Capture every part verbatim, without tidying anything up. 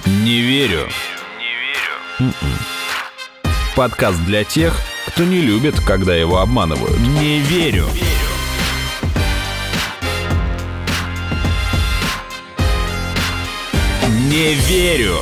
Не верю. Не верю. Подкаст для тех, кто не любит, когда его обманывают. Не верю. Не верю.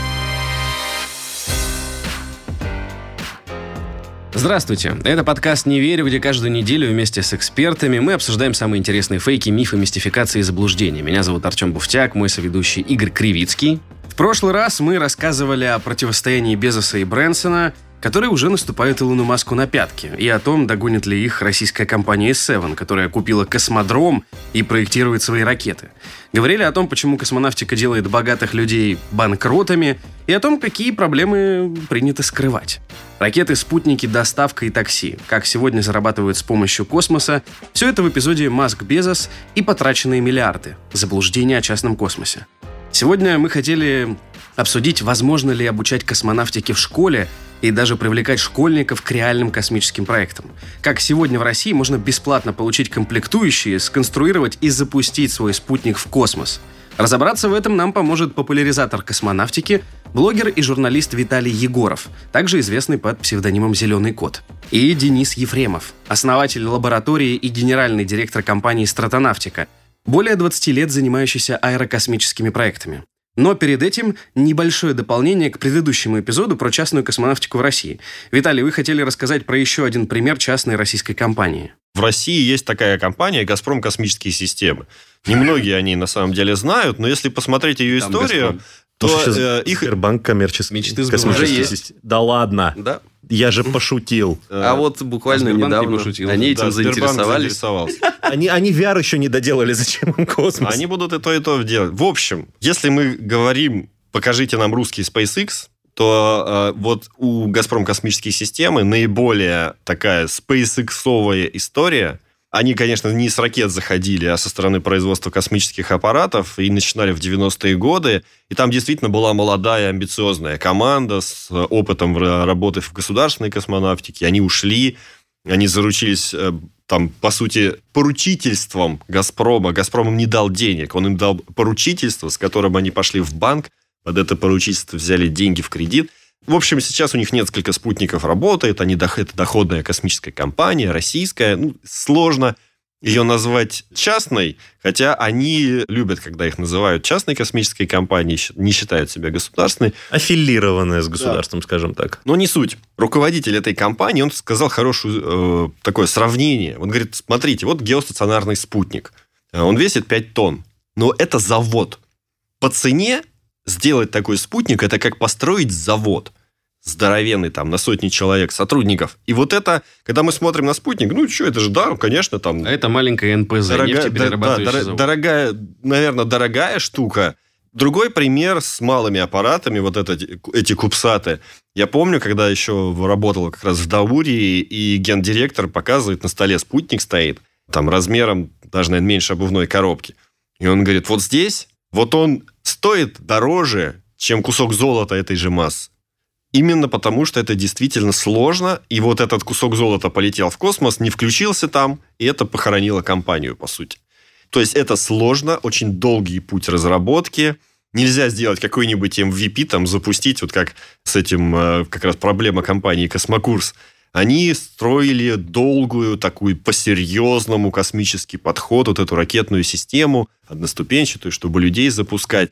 Здравствуйте, это подкаст «Не верю», где каждую неделю вместе с экспертами мы обсуждаем самые интересные фейки, мифы, мистификации и заблуждения. Меня зовут Артем Буфтяк, мой соведущий Игорь Кривицкий. В прошлый раз мы рассказывали о противостоянии Безоса и Брэнсона, которые уже наступают Илону Маску на пятки, и о том, догонит ли их российская компания эс севен, которая купила космодром и проектирует свои ракеты. Говорили о том, почему космонавтика делает богатых людей банкротами, и о том, какие проблемы принято скрывать. Ракеты, спутники, доставка и такси. Как сегодня зарабатывают с помощью космоса. Все это в эпизоде «Маск Безос и потраченные миллиарды. Заблуждение о частном космосе». Сегодня мы хотели обсудить, возможно ли обучать космонавтике в школе и даже привлекать школьников к реальным космическим проектам. Как сегодня в России можно бесплатно получить комплектующие, сконструировать и запустить свой спутник в космос. Разобраться в этом нам поможет популяризатор космонавтики, блогер и журналист Виталий Егоров, также известный под псевдонимом «Зеленый кот», и Денис Ефремов, основатель лаборатории и генеральный директор компании «Стратонавтика», более двадцати лет занимающийся аэрокосмическими проектами. Но перед этим небольшое дополнение к предыдущему эпизоду про частную космонавтику в России. Виталий, вы хотели рассказать про еще один пример частной российской компании. В России есть такая компания «Газпром Космические системы». Немногие о ней на самом деле знают, но если посмотреть ее Там историю, Газпром. то э, их... Сбербанк коммерческий. Мечты космические системы. Да ладно. Да. Я же пошутил. А вот буквально Сбербанк недавно не пошутил. они этим да, Сбербанк заинтересовались. заинтересовался. Они, они ви ар еще не доделали, зачем им космос? Они будут и то, и то делать. В общем, если мы говорим «покажите нам русский SpaceX», то э, вот у «Газпром Космические системы» наиболее такая SpaceX-овая история. Они, конечно, не с ракет заходили, а со стороны производства космических аппаратов, и начинали в девяностые годы. И там действительно была молодая, амбициозная команда с опытом работы в государственной космонавтике. Они ушли, они заручились, там, по сути, поручительством «Газпрома». «Газпром» им не дал денег, он им дал поручительство, с которым они пошли в банк, под это поручительство взяли деньги в кредит. В общем, сейчас у них несколько спутников работает, они, это доходная космическая компания, российская. Ну, сложно ее назвать частной, хотя они любят, когда их называют частной космической компанией, не считают себя государственной. Аффилированная с государством, да. Скажем так. Но не суть. Руководитель этой компании, он сказал хорошее э, такое сравнение. Он говорит, смотрите, вот геостационарный спутник. Он весит пять тонн, но это завод. По цене сделать такой спутник – это как построить завод. Здоровенный, там, на сотни человек, сотрудников. И вот это, когда мы смотрим на спутник, ну, что, это же, да, конечно, там... А это маленькая эн пэ зэ, дорогая, нефтеперерабатывающий да, завод. Дорогая, наверное, дорогая штука. Другой пример с малыми аппаратами, вот это, эти кубсаты. Я помню, когда еще работал как раз в Даурии, и гендиректор показывает, на столе спутник стоит, там, размером даже, наверное, меньше обувной коробки. И он говорит, вот здесь, вот он стоит дороже, чем кусок золота этой же массы. Именно потому, что это действительно сложно, и вот этот кусок золота полетел в космос, не включился там, и это похоронило компанию, по сути. То есть это сложно, очень долгий путь разработки. Нельзя сделать какой-нибудь эм ви пи, там, запустить, вот как с этим как раз проблема компании «Космокурс». Они строили долгую, такую по-серьезному космический подход, вот эту ракетную систему, одноступенчатую, чтобы людей запускать.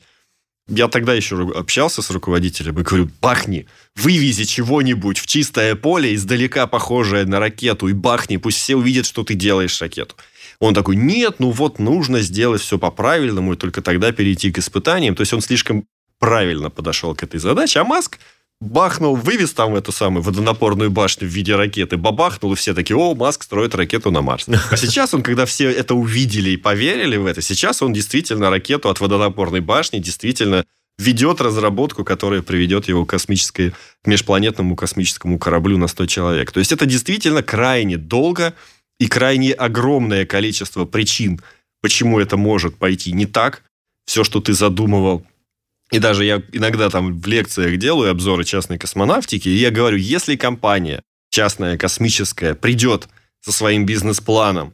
Я тогда еще общался с руководителем и говорю, бахни, вывези чего-нибудь в чистое поле, издалека похожее на ракету, и бахни, пусть все увидят, что ты делаешь ракету. Он такой, нет, ну вот нужно сделать все по-правильному, и только тогда перейти к испытаниям. То есть он слишком правильно подошел к этой задаче. А Маск бахнул, вывез там эту самую водонапорную башню в виде ракеты, бабахнул, и все такие, о, Маск строит ракету на Марс. А сейчас он, когда все это увидели и поверили в это, сейчас он действительно ракету от водонапорной башни действительно ведет разработку, которая приведет его к космической, к межпланетному космическому кораблю на сто человек. То есть это действительно крайне долго и крайне огромное количество причин, почему это может пойти не так. Все, что ты задумывал. И даже я иногда там в лекциях делаю обзоры частной космонавтики, и я говорю, если компания частная, космическая, придет со своим бизнес-планом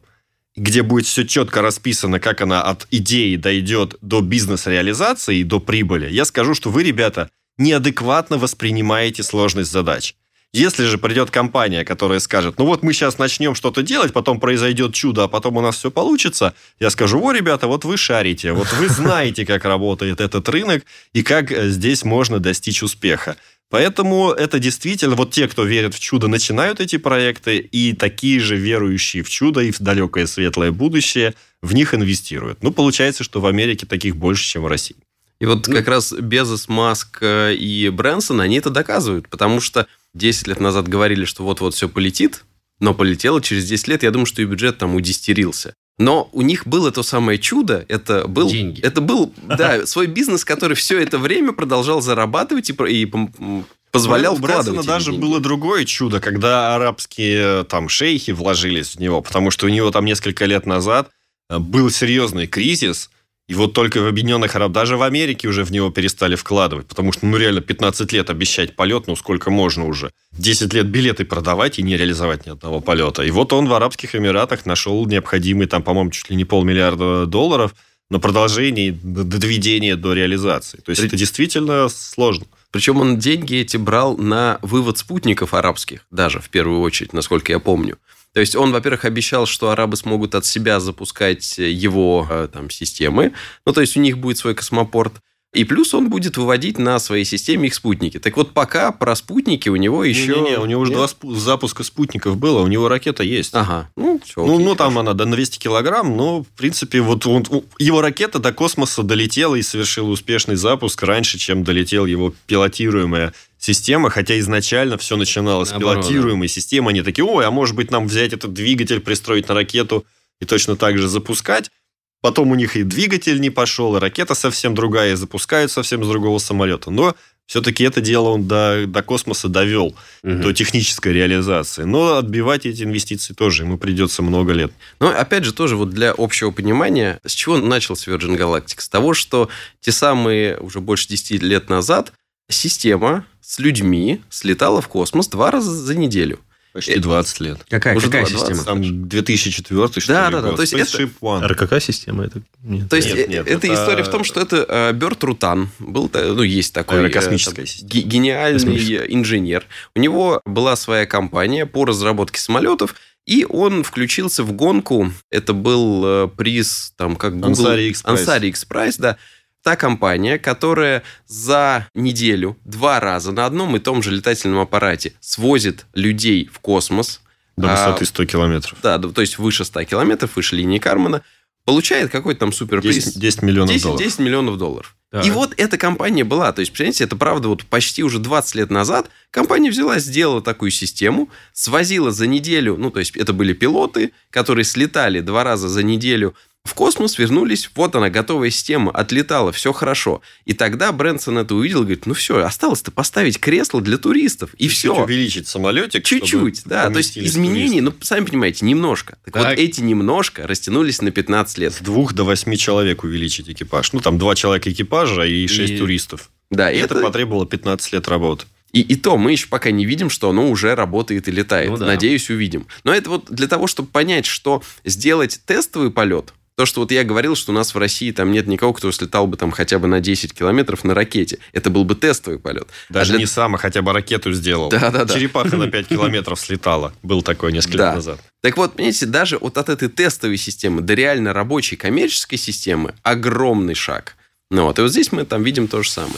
где будет все четко расписано, как она от идеи дойдет до бизнес-реализации и до прибыли, я скажу, что вы, ребята, неадекватно воспринимаете сложность задач. Если же придет компания, которая скажет, ну вот мы сейчас начнем что-то делать, потом произойдет чудо, а потом у нас все получится, я скажу, о, ребята, вот вы шарите, вот вы знаете, как работает этот рынок и как здесь можно достичь успеха. Поэтому это действительно, вот те, кто верит в чудо, начинают эти проекты, и такие же верующие в чудо и в далекое светлое будущее в них инвестируют. Ну, получается, что в Америке таких больше, чем в России. И вот ну, как раз Безос, Маск и Брэнсон, они это доказывают, потому что десять лет назад говорили, что вот-вот все полетит, но полетело через десять лет, я думаю, что и бюджет там удесятерился. Но у них было то самое чудо, это был, деньги. Это был, да, свой бизнес, который все это время продолжал зарабатывать и, и позволял у вкладывать. У Брэнсона даже деньги. Было другое чудо, когда арабские там шейхи вложились в него, потому что у него там несколько лет назад был серьезный кризис, и вот только в Объединенных Арабах, даже в Америке уже в него перестали вкладывать, потому что, ну, реально, пятнадцать лет обещать полет, ну, сколько можно уже. десять лет билеты продавать и не реализовать ни одного полета. И вот он в Арабских Эмиратах нашел необходимый, там, по-моему, чуть ли не полмиллиарда долларов на продолжение, до доведения до реализации. То есть, это действительно сложно. Причем он деньги эти брал на вывод спутников арабских, даже в первую очередь, насколько я помню. То есть, он, во-первых, обещал, что арабы смогут от себя запускать его там, системы. Ну, то есть, у них будет свой космопорт. И плюс он будет выводить на своей системе их спутники. Так вот, пока про спутники у него еще... Не-не-не, у него уже два спу- запуска спутников было, у него ракета есть. Ага. Ну, все, ну, окей, ну там она до двести килограмм, но, в принципе, вот он, его ракета до космоса долетела и совершила успешный запуск раньше, чем долетела его пилотируемая система, хотя изначально все начиналось Наоборот, с пилотируемой да. системы. Они такие, ой, а может быть, нам взять этот двигатель, пристроить на ракету и точно так же запускать. Потом у них и двигатель не пошел, и ракета совсем другая, и запускают совсем с другого самолета. Но все-таки это дело он до, до космоса довел, угу. до технической реализации. Но отбивать эти инвестиции тоже ему придется много лет. Но, опять же, тоже вот для общего понимания, с чего начался Virgin Galactic? С того, что те самые уже больше десяти лет назад система с людьми слетала в космос два раза за неделю. Почти двадцать лет. Какая, Уже какая двадцать, система? Там две тысячи четвёртый, что да, ли, да, да. год. То есть Spaceship это... One. А какая система? Это... Нет. То есть нет, нет, это, это история в том, что это Бёрд Рутан. Был, ну, есть такой аэрокосмическая система. Гениальный инженер. У него была своя компания по разработке самолетов, и он включился в гонку. Это был приз, там, как Google... Ansari X-Prize. Ansari X-Prize, да. Та компания, которая за неделю два раза на одном и том же летательном аппарате свозит людей в космос. До высоты сто километров. Да, то есть выше ста километров, выше линии Кармана. Получает какой-то там суперприз. десять, десять миллионов десять, долларов. десять миллионов долларов. Да. И вот эта компания была. То есть, представляете, это правда вот почти уже двадцать лет назад компания взяла, сделала такую систему, свозила за неделю, ну, то есть, это были пилоты, которые слетали два раза за неделю в космос, вернулись, вот она, готовая система, отлетала, все хорошо. И тогда Брэнсон это увидел, говорит, ну все, осталось-то поставить кресло для туристов, и Чуть-чуть все. увеличить самолетик. Чуть-чуть, да. То есть, изменений, ну, сами понимаете, немножко. Так, так вот, эти немножко растянулись на пятнадцать лет. С двух до восьми человек увеличить экипаж. Ну, там два человека экипажа и шесть и... туристов. Да, и это... это потребовало пятнадцать лет работы. И, и то мы еще пока не видим, что оно уже работает и летает. Ну, да. Надеюсь, увидим. Но это вот для того, чтобы понять, что сделать тестовый полет, то, что вот я говорил, что у нас в России там нет никого, кто слетал бы там хотя бы на десять километров на ракете. Это был бы тестовый полет. Даже а для... не сам, а хотя бы ракету сделал. Да, да, да. Черепаха на пять километров слетала. Был такой несколько да. лет назад. Так вот, понимаете, даже вот от этой тестовой системы до реально рабочей коммерческой системы огромный шаг. Ну вот, и вот здесь мы там видим то же самое.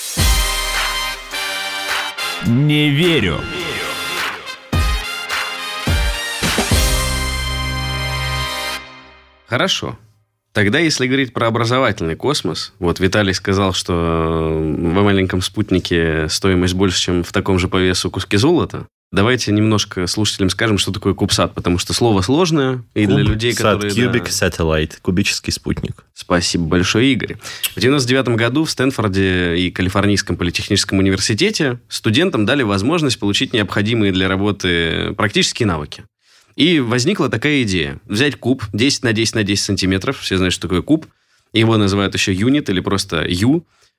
Не верю. Хорошо. Тогда, если говорить про образовательный космос, вот Виталий сказал, что в маленьком спутнике стоимость больше, чем в таком же по весу куски золота. Давайте немножко слушателям скажем, что такое кубсат, потому что слово сложное, и Куб, для людей, сат, которые... Cubic да... Satellite, кубический спутник. Спасибо большое, Игорь. В девяносто девятом году в Стэнфорде и Калифорнийском политехническом университете студентам дали возможность получить необходимые для работы практические навыки. И возникла такая идея. Взять куб десять на десять на десять сантиметров. Все знают, что такое куб. Его называют еще юнит или просто Ю.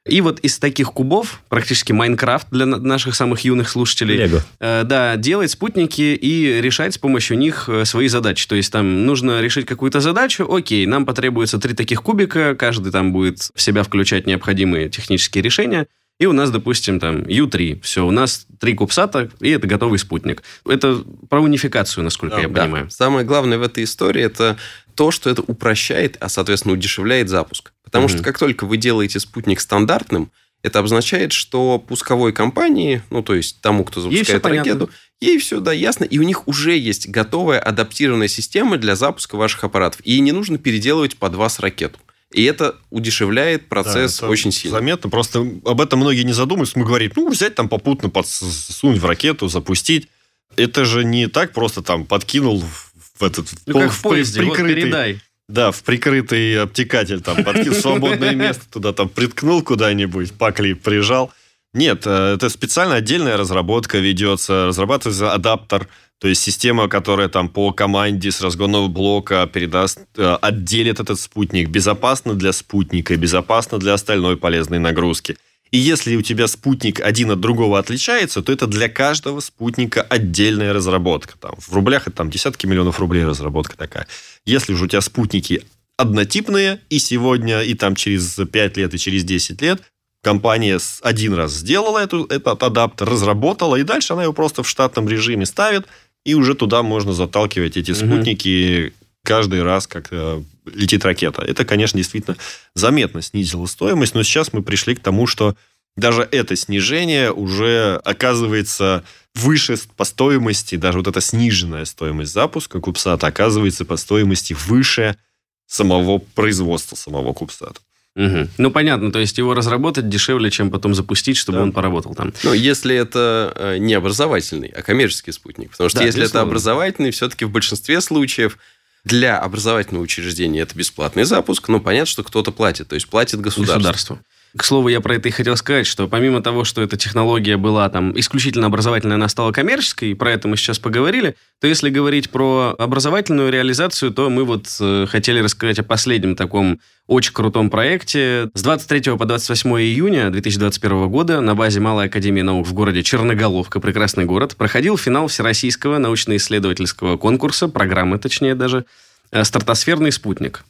И вот из таких кубов, практически Майнкрафт для наших самых юных слушателей, Лего. Э, да, делать спутники и решать с помощью них свои задачи. То есть там нужно решить какую-то задачу, окей, нам потребуется три таких кубика, каждый там будет в себя включать необходимые технические решения. И у нас, допустим, там ю три. Все, у нас три кубсата, и это готовый спутник. Это про унификацию, насколько да, я да. понимаю. Самое главное в этой истории – это то, что это упрощает, а, соответственно, удешевляет запуск. Потому mm-hmm. что как только вы делаете спутник стандартным, это означает, что пусковой компании, ну, то есть тому, кто запускает ей ракету, ей все, да, ясно, и у них уже есть готовая адаптированная система для запуска ваших аппаратов. И не нужно переделывать под вас ракету. И это удешевляет процесс да, очень сильно. Заметно. Просто об этом многие не задумываются. Мы говорим, ну, взять там попутно, подсунуть в ракету, запустить. Это же не так просто там подкинул в этот... Ну, как в поезде, в прикрытый, вот передай. Да, в прикрытый обтекатель там подкинул свободное место туда, там приткнул куда-нибудь, пакли прижал. Нет, это специально отдельная разработка ведется. Разрабатывается адаптер, то есть система, которая там по команде с разгонного блока передаст, отделит этот спутник. Безопасно для спутника, безопасно для остальной полезной нагрузки. И если у тебя спутник один от другого отличается, то это для каждого спутника отдельная разработка. Там, в рублях это там, десятки миллионов рублей разработка такая. Если же у тебя спутники однотипные, и сегодня, и там через пять лет, и через десять лет, компания один раз сделала эту, этот адаптер, разработала, и дальше она его просто в штатном режиме ставит, и уже туда можно заталкивать эти спутники угу. каждый раз, как летит ракета. Это, конечно, действительно заметно снизило стоимость, но сейчас мы пришли к тому, что даже это снижение уже оказывается выше по стоимости, даже вот эта сниженная стоимость запуска кубсата оказывается по стоимости выше самого производства самого кубсата. Угу. Ну, понятно, то есть его разработать дешевле, чем потом запустить, чтобы да. он поработал там. Ну, если это не образовательный, а коммерческий спутник. Потому что да, если безусловно. Это образовательный, все-таки в большинстве случаев для образовательного учреждения это бесплатный запуск, но понятно, что кто-то платит, то есть платит государство. государство. К слову, я про это и хотел сказать, что помимо того, что эта технология была там исключительно образовательная, она стала коммерческой, и про это мы сейчас поговорили, то если говорить про образовательную реализацию, то мы вот э, хотели рассказать о последнем таком очень крутом проекте. С двадцать третьего по двадцать восьмое июня две тысячи двадцать первого года на базе Малой академии наук в городе Черноголовка, прекрасный город, проходил финал Всероссийского научно-исследовательского конкурса, программы точнее даже, «Стратосферный спутник».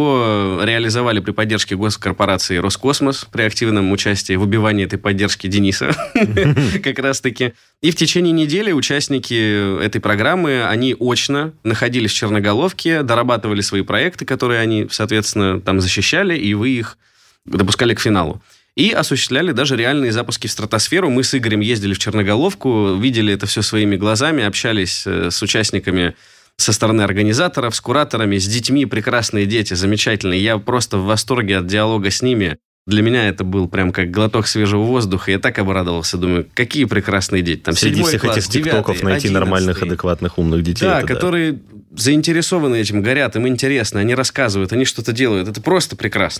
Его реализовали при поддержке госкорпорации «Роскосмос», при активном участии в убивании этой поддержки Дениса, как раз-таки. И в течение недели участники этой программы, они очно находились в Черноголовке, дорабатывали свои проекты, которые они, соответственно, там защищали, и вы их допускали к финалу. И осуществляли даже реальные запуски в стратосферу. Мы с Игорем ездили в Черноголовку, видели это все своими глазами, общались с участниками со стороны организаторов, с кураторами, с детьми, прекрасные дети, замечательные. Я просто в восторге от диалога с ними. Для меня это был прям как глоток свежего воздуха. Я так обрадовался, думаю, какие прекрасные дети. Там среди всех класс, этих тиктоков найти нормальных, адекватных, умных детей. Да, это, которые да. заинтересованы этим, горят, им интересно, они рассказывают, они что-то делают. Это просто прекрасно.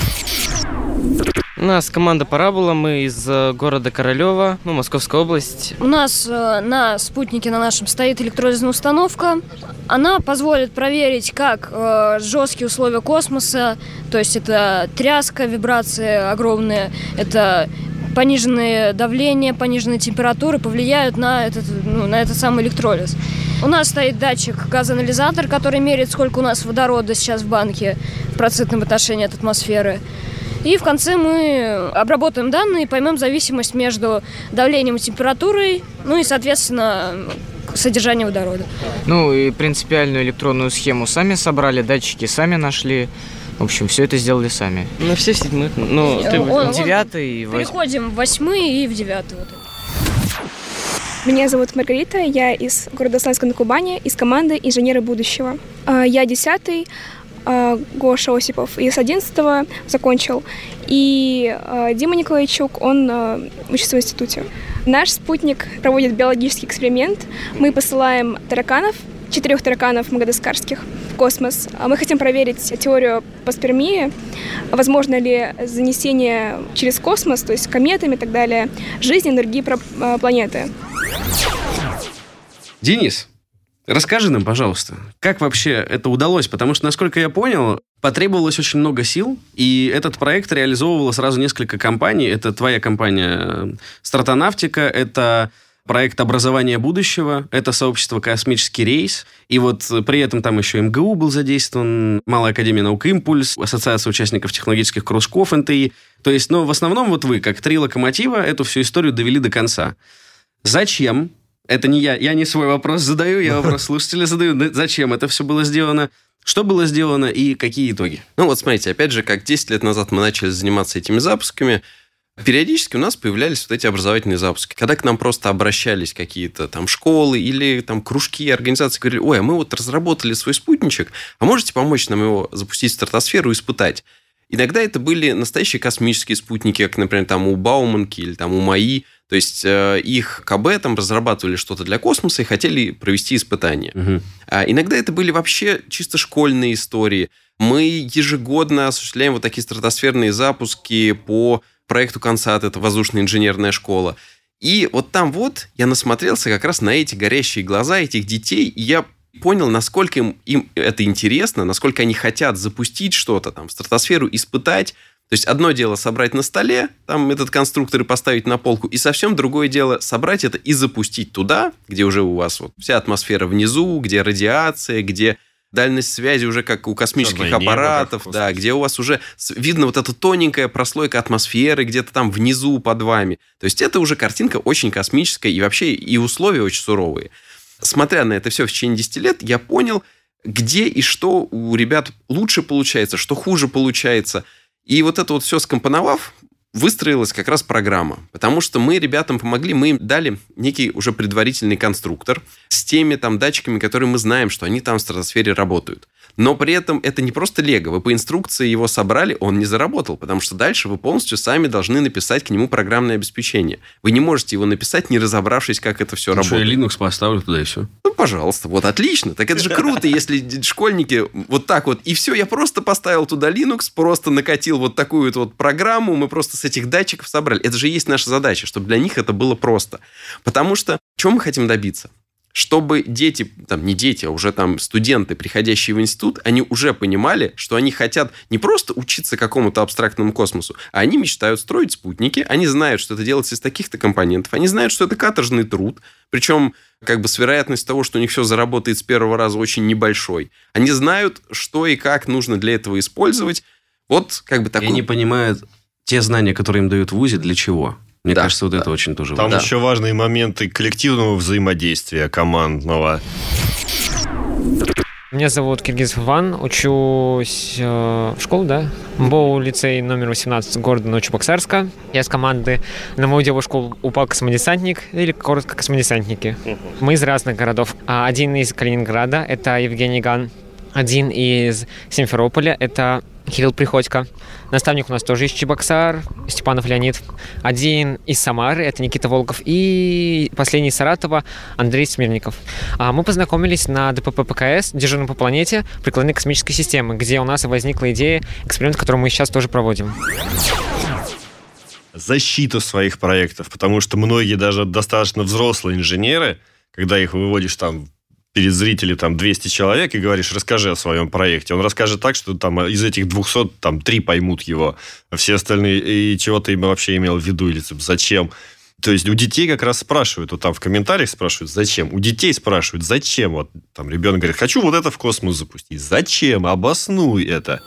У нас команда «Парабола», мы из города Королева, ну, Московская область. У нас э, на спутнике на нашем стоит электролизная установка. Она позволит проверить, как э, жесткие условия космоса, то есть это тряска, вибрации огромные, это пониженное давление, пониженные температуры повлияют на этот, ну, на этот самый электролиз. У нас стоит датчик-газоанализатор, который меряет, сколько у нас водорода сейчас в банке в процентном отношении от атмосферы. И в конце мы обработаем данные и поймем зависимость между давлением и температурой, ну и, соответственно, содержанием водорода. Ну и принципиальную электронную схему сами собрали, датчики сами нашли. В общем, все это сделали сами. Ну, все в седьмых. Ну, ты в девятый и в восьмой. Переходим в восьмой и в девятый. Вот. Меня зовут Маргарита, я из города Славянска на Кубани, из команды «Инженеры будущего». Я десятый. Гоша Осипов из одиннадцатого закончил. И Дима Николайчук, он учится в институте. Наш спутник проводит биологический эксперимент. Мы посылаем тараканов, четырех тараканов мадагаскарских, в космос. Мы хотим проверить теорию паспермии, возможно ли занесение через космос, то есть кометами и так далее, жизни на другие планеты. Денис, Расскажи нам, пожалуйста, как вообще это удалось? Потому что, насколько я понял, потребовалось очень много сил, и этот проект реализовывало сразу несколько компаний. Это твоя компания «Стратонавтика», это проект «Образование будущего», это сообщество «Космический рейс», и вот при этом там еще эм гэ у был задействован, Малая академия наук «Импульс», Ассоциация участников технологических кружков эн тэ и. То есть, ну, в основном вот вы, как три локомотива, эту всю историю довели до конца. Зачем? Это не я, я не свой вопрос задаю, я вопрос слушателя задаю. Зачем это все было сделано? Что было сделано и какие итоги? Ну вот смотрите, опять же, как десять лет назад мы начали заниматься этими запусками, периодически у нас появлялись вот эти образовательные запуски. Когда к нам просто обращались какие-то там школы или там кружки, организации, говорили: ой, а мы вот разработали свой спутничек, а можете помочь нам его запустить в стратосферу и испытать? Иногда это были настоящие космические спутники, как, например, там у Бауманки или там у МАИ. То есть, э, их ка бэ там разрабатывали что-то для космоса и хотели провести испытания. Угу. А иногда это были вообще чисто школьные истории. Мы ежегодно осуществляем вот такие стратосферные запуски по проекту «Консат», это воздушная инженерная школа. И вот там вот я насмотрелся как раз на эти горящие глаза этих детей, и я понял, насколько им, им это интересно, насколько они хотят запустить что-то там в стратосферу, испытать. То есть, одно дело собрать на столе там этот конструктор и поставить на полку, и совсем другое дело собрать это и запустить туда, где уже у вас вот вся атмосфера внизу, где радиация, где дальность связи уже как у космических Черное аппаратов, небо, да, где у вас уже видно вот эта тоненькая прослойка атмосферы где-то там внизу под вами. То есть, это уже картинка очень космическая, и вообще и условия очень суровые. Смотря на это все в течение десяти лет, я понял, где и что у ребят лучше получается, что хуже получается. И вот это вот все скомпоновав, выстроилась как раз программа. Потому что мы ребятам помогли, мы им дали некий уже предварительный конструктор с теми там датчиками, которые мы знаем, что они там в стратосфере работают. Но при этом это не просто лего. Вы по инструкции его собрали, он не заработал, потому что дальше вы полностью сами должны написать к нему программное обеспечение. Вы не можете его написать, не разобравшись, как это все ну, работает. Что, я Linux поставлю туда и все. Ну, пожалуйста, вот отлично. Так это же круто, если школьники вот так вот. И все, я просто поставил туда Linux, просто накатил вот такую вот программу, мы просто с этих датчиков собрали. Это же есть наша задача, чтобы для них это было просто. Потому что чего мы хотим добиться? Чтобы дети, там не дети, а уже там студенты, приходящие в институт, они уже понимали, что они хотят не просто учиться какому-то абстрактному космосу, а они мечтают строить спутники, они знают, что это делается из таких-то компонентов, они знают, что это каторжный труд, причем как бы с вероятностью того, что у них все заработает с первого раза, очень небольшой. Они знают, что и как нужно для этого использовать. Вот как бы такой... И они понимают те знания, которые им дают в вузе, для чего. Мне да, кажется, вот да. это очень тоже Там важно. Там еще важные моменты коллективного взаимодействия, командного. Меня зовут Киргизов Иван, учусь э, в школе, да? МБОУ лицей номер восемнадцать города Новочебоксарска. Я с команды на мою девушку упал космодесантник, или коротко космодесантники. Uh-huh. Мы из разных городов. Один из Калининграда, это Евгений Ган. Один из Симферополя, это Кирилл Приходько. Наставник у нас тоже из Чебоксар, Степанов Леонид. Один из Самары, это Никита Волков. И последний из Саратова, Андрей Смирников. Мы познакомились на дэ пэ пэ пэ ка эс, дежурном по планете прикладной космической системы, где у нас возникла идея эксперимента, который мы сейчас тоже проводим. Защита своих проектов, потому что многие даже достаточно взрослые инженеры, когда их выводишь там перед зрителями там двести человек и говоришь: расскажи о своем проекте. Он расскажет так, что там из этих двухсот там три поймут его, а все остальные, и чего ты вообще имел в виду, или зачем. То есть у детей как раз спрашивают, вот там в комментариях спрашивают, зачем. У детей спрашивают, зачем. Вот там ребенок говорит: хочу вот это в космос запустить. Зачем? Обоснуй это.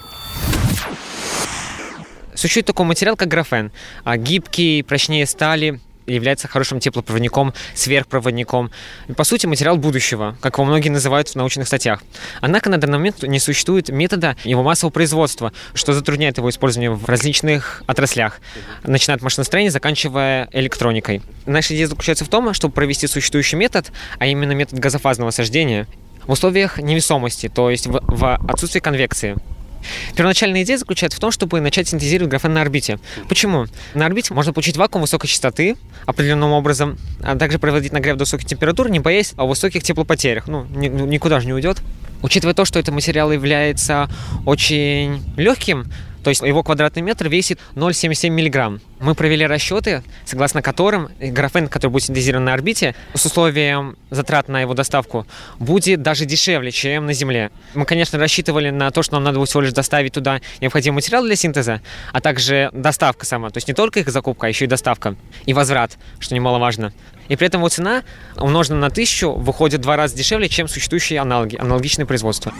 Существует такой материал, как графен. Гибкий, прочнее стали, является хорошим теплопроводником, сверхпроводником. По сути, материал будущего, как его многие называют в научных статьях. Однако на данный момент не существует метода его массового производства, что затрудняет его использование в различных отраслях, начиная от машиностроения, заканчивая электроникой. Наша идея заключается в том, чтобы провести существующий метод, а именно метод газофазного сождения, в условиях невесомости, то есть в, в отсутствии конвекции. Первоначальная идея заключается в том, чтобы начать синтезировать графен на орбите. Почему? На орбите можно получить вакуум высокой частоты определенным образом, а также проводить нагрев до высоких температур, не боясь о высоких теплопотерях. Ну, никуда же не уйдет. Учитывая то, что этот материал является очень легким, То есть его квадратный метр весит ноль целых семьдесят семь миллиграмм. Мы провели расчеты, согласно которым графен, который будет синтезирован на орбите, с условием затрат на его доставку, будет даже дешевле, чем на Земле. Мы, конечно, рассчитывали на то, что нам надо будет всего лишь доставить туда необходимый материал для синтеза, а также доставка сама. То есть не только их закупка, а еще и доставка. И возврат, что немаловажно. И при этом его цена, умноженная на тысячу, выходит в два раза дешевле, чем существующие аналоги, аналогичные производства.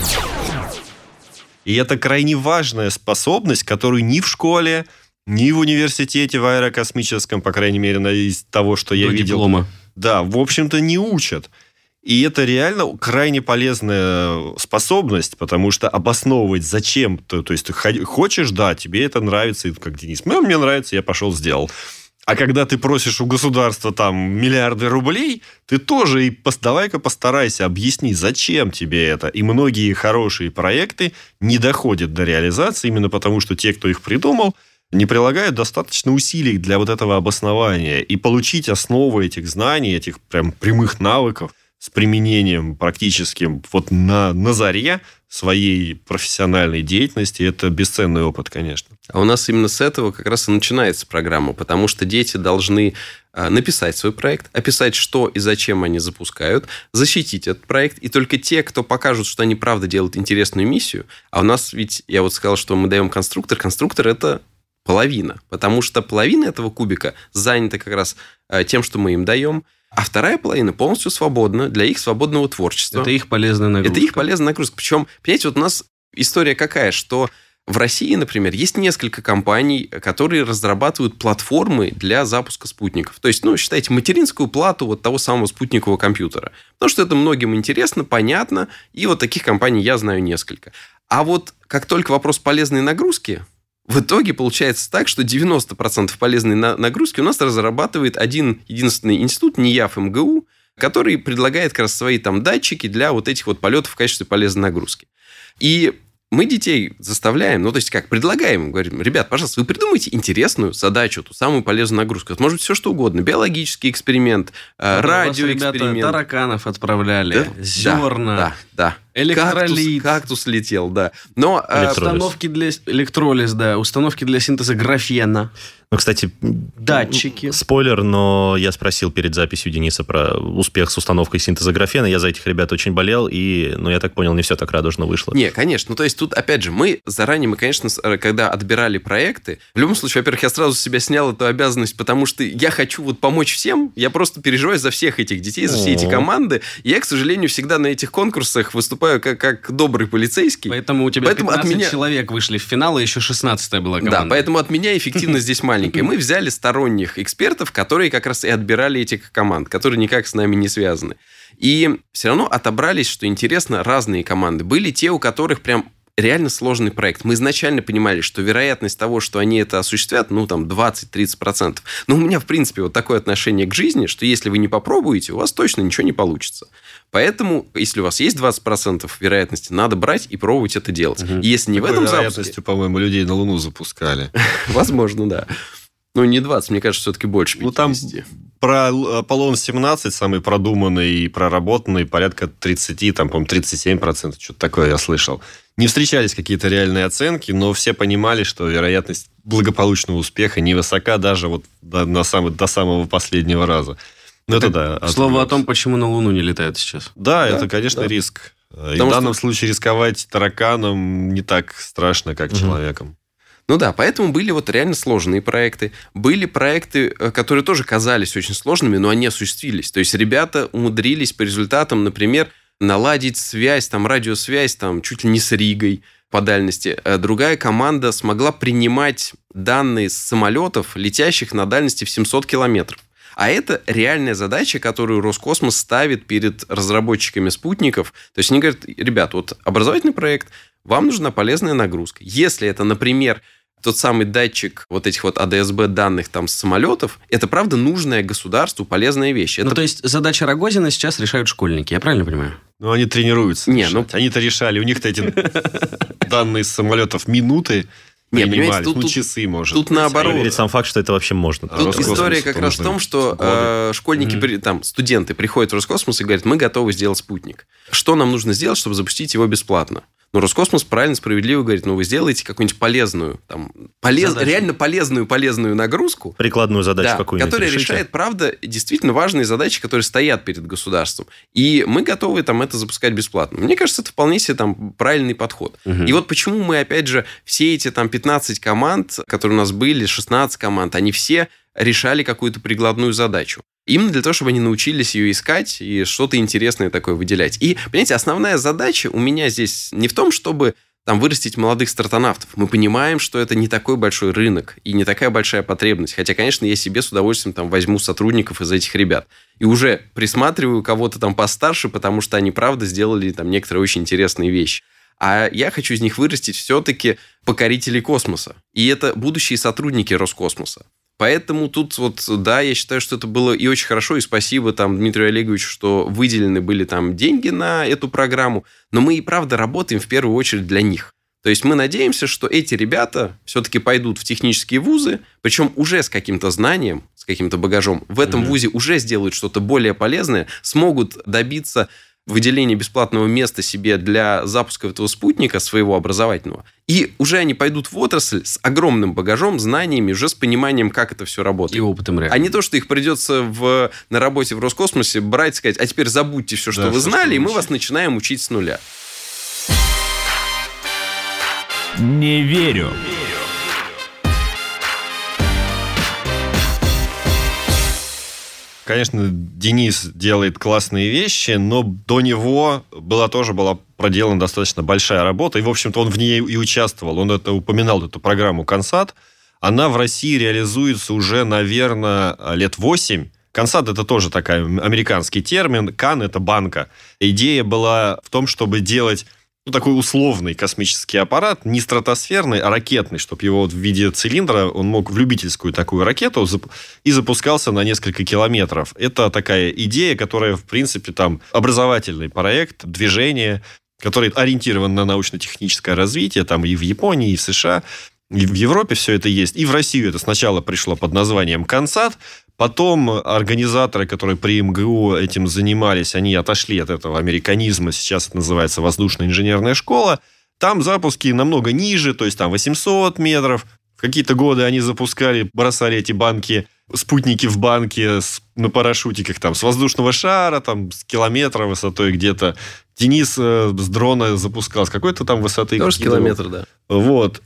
И это крайне важная способность, которую ни в школе, ни в университете, в аэрокосмическом, по крайней мере, из того, что я До видел. диплома. Да, в общем-то, не учат. И это реально крайне полезная способность, потому что обосновывать зачем, то, то есть ты хочешь, да, тебе это нравится, и как Денис, ну, мне нравится, я пошел, сделал. А когда ты просишь у государства там миллиарды рублей, ты тоже и давай-ка постарайся объяснить, зачем тебе это. И многие хорошие проекты не доходят до реализации именно потому, что те, кто их придумал, не прилагают достаточно усилий для вот этого обоснования. И получить основу этих знаний, этих прям прямых навыков с применением практическим вот на, на заре своей профессиональной деятельности, это бесценный опыт, конечно. А у нас именно с этого как раз и начинается программа, потому что дети должны написать свой проект, описать, что и зачем они запускают, защитить этот проект, и только те, кто покажут, что они правда делают интересную миссию, а у нас ведь, я вот сказал, что мы даем конструктор, конструктор – это половина, потому что половина этого кубика занята как раз тем, что мы им даем, а вторая половина полностью свободна для их свободного творчества. Это их полезная нагрузка. Это их полезная нагрузка. Причем, понимаете, вот у нас история какая, что в России, например, есть несколько компаний, которые разрабатывают платформы для запуска спутников. То есть, ну, считайте, материнскую плату вот того самого спутникового компьютера. Потому что это многим интересно, понятно, и вот таких компаний я знаю несколько. А вот как только вопрос полезной нагрузки, в итоге получается так, что девяносто процентов полезной нагрузки у нас разрабатывает один единственный институт, НИЯФ МГУ, который предлагает как раз свои там датчики для вот этих вот полетов в качестве полезной нагрузки. И мы детей заставляем, ну, то есть как, предлагаем, говорим, ребят, пожалуйста, вы придумайте интересную задачу, ту самую полезную нагрузку. Это может быть все что угодно. Биологический эксперимент, да, радиоэксперимент. Ребята тараканов отправляли, да? зерна, да, да, электролит. Кактус, кактус летел, да. Но установки для электролиз, да, установки для синтеза графена. Ну, кстати, датчики. Спойлер, но я спросил перед записью Дениса про успех с установкой синтеза графена. Я за этих ребят очень болел, и, ну, я так понял, не все так радужно вышло. Не, конечно. Ну, то есть тут, опять же, мы заранее, мы, конечно, когда отбирали проекты, в любом случае, во-первых, я сразу с себя снял эту обязанность, потому что я хочу вот помочь всем, я просто переживаю за всех этих детей, за все эти команды. Я, к сожалению, всегда на этих конкурсах выступаю как, как добрый полицейский. Поэтому у тебя поэтому пятнадцать от меня... человек вышли в финал, и еще шестнадцатая была команда. Да, поэтому от меня эффективность здесь маленькая. Мы взяли сторонних экспертов, которые как раз и отбирали этих команд, которые никак с нами не связаны. И все равно отобрались, что интересно, разные команды. Были те, у которых прям реально сложный проект. Мы изначально понимали, что вероятность того, что они это осуществят, ну, там, двадцать-тридцать процентов. Но у меня, в принципе, вот такое отношение к жизни, что если вы не попробуете, у вас точно ничего не получится. Поэтому, если у вас есть двадцать процентов вероятности, надо брать и пробовать это делать. Угу. И если не Такой в этом вероятностью, запуске... по-моему, людей на Луну запускали. Возможно, да. Ну, не двадцать, мне кажется, все-таки больше пятьдесят. Ну, там про Аполлон семнадцать, самый продуманный и проработанный, порядка тридцать, там, по-моему, тридцать семь процентов, что-то такое я слышал. Не встречались какие-то реальные оценки, но все понимали, что вероятность благополучного успеха невысока даже вот до, на самый, до самого последнего раза. Ну, это да. К слову о том, почему на Луну не летают сейчас. Да, да это, конечно, да. риск. И в данном что... случае рисковать тараканом не так страшно, как угу. человеком. Ну да, поэтому были вот реально сложные проекты. Были проекты, которые тоже казались очень сложными, но они осуществились. То есть ребята умудрились по результатам, например, наладить связь, там, радиосвязь, там, чуть ли не с Ригой по дальности. Другая команда смогла принимать данные с самолетов, летящих на дальности в семьсот километров. А это реальная задача, которую Роскосмос ставит перед разработчиками спутников. То есть они говорят, ребят, вот образовательный проект, вам нужна полезная нагрузка. Если это, например, тот самый датчик вот этих вот А Дэ Эс Бэ данных там с самолетов, это, правда, нужная государству полезная вещь. Это... Ну, то есть задача Рогозина сейчас решают школьники, я правильно понимаю? Ну, они тренируются. Не, ну... Они-то решали, у них-то эти данные с самолетов минуты. Не, понимаете, тут, ну, тут, часы, может. Тут наоборот. Проверить сам факт, что это вообще можно. Тут Роскосмос история как раз в том, что э, школьники, mm-hmm. там, студенты приходят в Роскосмос и говорят, мы готовы сделать спутник. Что нам нужно сделать, чтобы запустить его бесплатно? Но Роскосмос правильно, справедливо говорит, ну, вы сделаете какую-нибудь полезную, там, полез... реально полезную, полезную нагрузку. Прикладную задачу да, какую-нибудь которая решите. решает, правда, действительно важные задачи, которые стоят перед государством. И мы готовы там это запускать бесплатно. Мне кажется, это вполне себе там правильный подход. Угу. И вот почему мы, опять же, все эти там пятнадцать команд, которые у нас были, шестнадцать команд, они все решали какую-то прикладную задачу. Именно для того, чтобы они научились ее искать и что-то интересное такое выделять. И, понимаете, основная задача у меня здесь не в том, чтобы там вырастить молодых стартанавтов. Мы понимаем, что это не такой большой рынок и не такая большая потребность. Хотя, конечно, я себе с удовольствием там возьму сотрудников из этих ребят. И уже присматриваю кого-то там постарше, потому что они, правда, сделали там некоторые очень интересные вещи. А я хочу из них вырастить все-таки покорителей космоса. И это будущие сотрудники Роскосмоса. Поэтому тут вот, да, я считаю, что это было и очень хорошо, и спасибо там Дмитрию Олеговичу, что выделены были там деньги на эту программу, но мы и правда работаем в первую очередь для них. То есть мы надеемся, что эти ребята все-таки пойдут в технические вузы, причем уже с каким-то знанием, с каким-то багажом, в этом mm-hmm. вузе уже сделают что-то более полезное, смогут добиться выделение бесплатного места себе для запуска этого спутника своего образовательного. И уже они пойдут в отрасль с огромным багажом, знаниями, уже с пониманием, как это все работает. И опытом реально. А не то, что их придется в, на работе в Роскосмосе брать и сказать, а теперь забудьте все, что да, вы все, знали, что и мы вас начинаем учить с нуля. Не верю. Конечно, Денис делает классные вещи, но до него была тоже была проделана достаточно большая работа, и, в общем-то, он в ней и участвовал. Он это упоминал, эту программу «Консат». Она в России реализуется уже, наверное, лет восемь. «Консат» — это тоже такой американский термин. «Кан» — это банка. Идея была в том, чтобы делать... Ну, такой условный космический аппарат, не стратосферный, а ракетный, чтобы его вот в виде цилиндра, он мог в любительскую такую ракету и запускался на несколько километров. Это такая идея, которая, в принципе, там образовательный проект, движение, который ориентирован на научно-техническое развитие, там и в Японии, и в США, и в Европе все это есть. И в Россию это сначала пришло под названием «Консат», потом организаторы, которые при МГУ этим занимались, они отошли от этого американизма, сейчас это называется воздушная инженерная школа. Там запуски намного ниже, то есть там восемьсот метров. В какие-то годы они запускали, бросали эти банки, спутники в банке с, на парашютиках там, с воздушного шара, там, с километра высотой где-то. Денис э, с дрона запускал с какой-то там высоты. Тоже километр, да. Вот.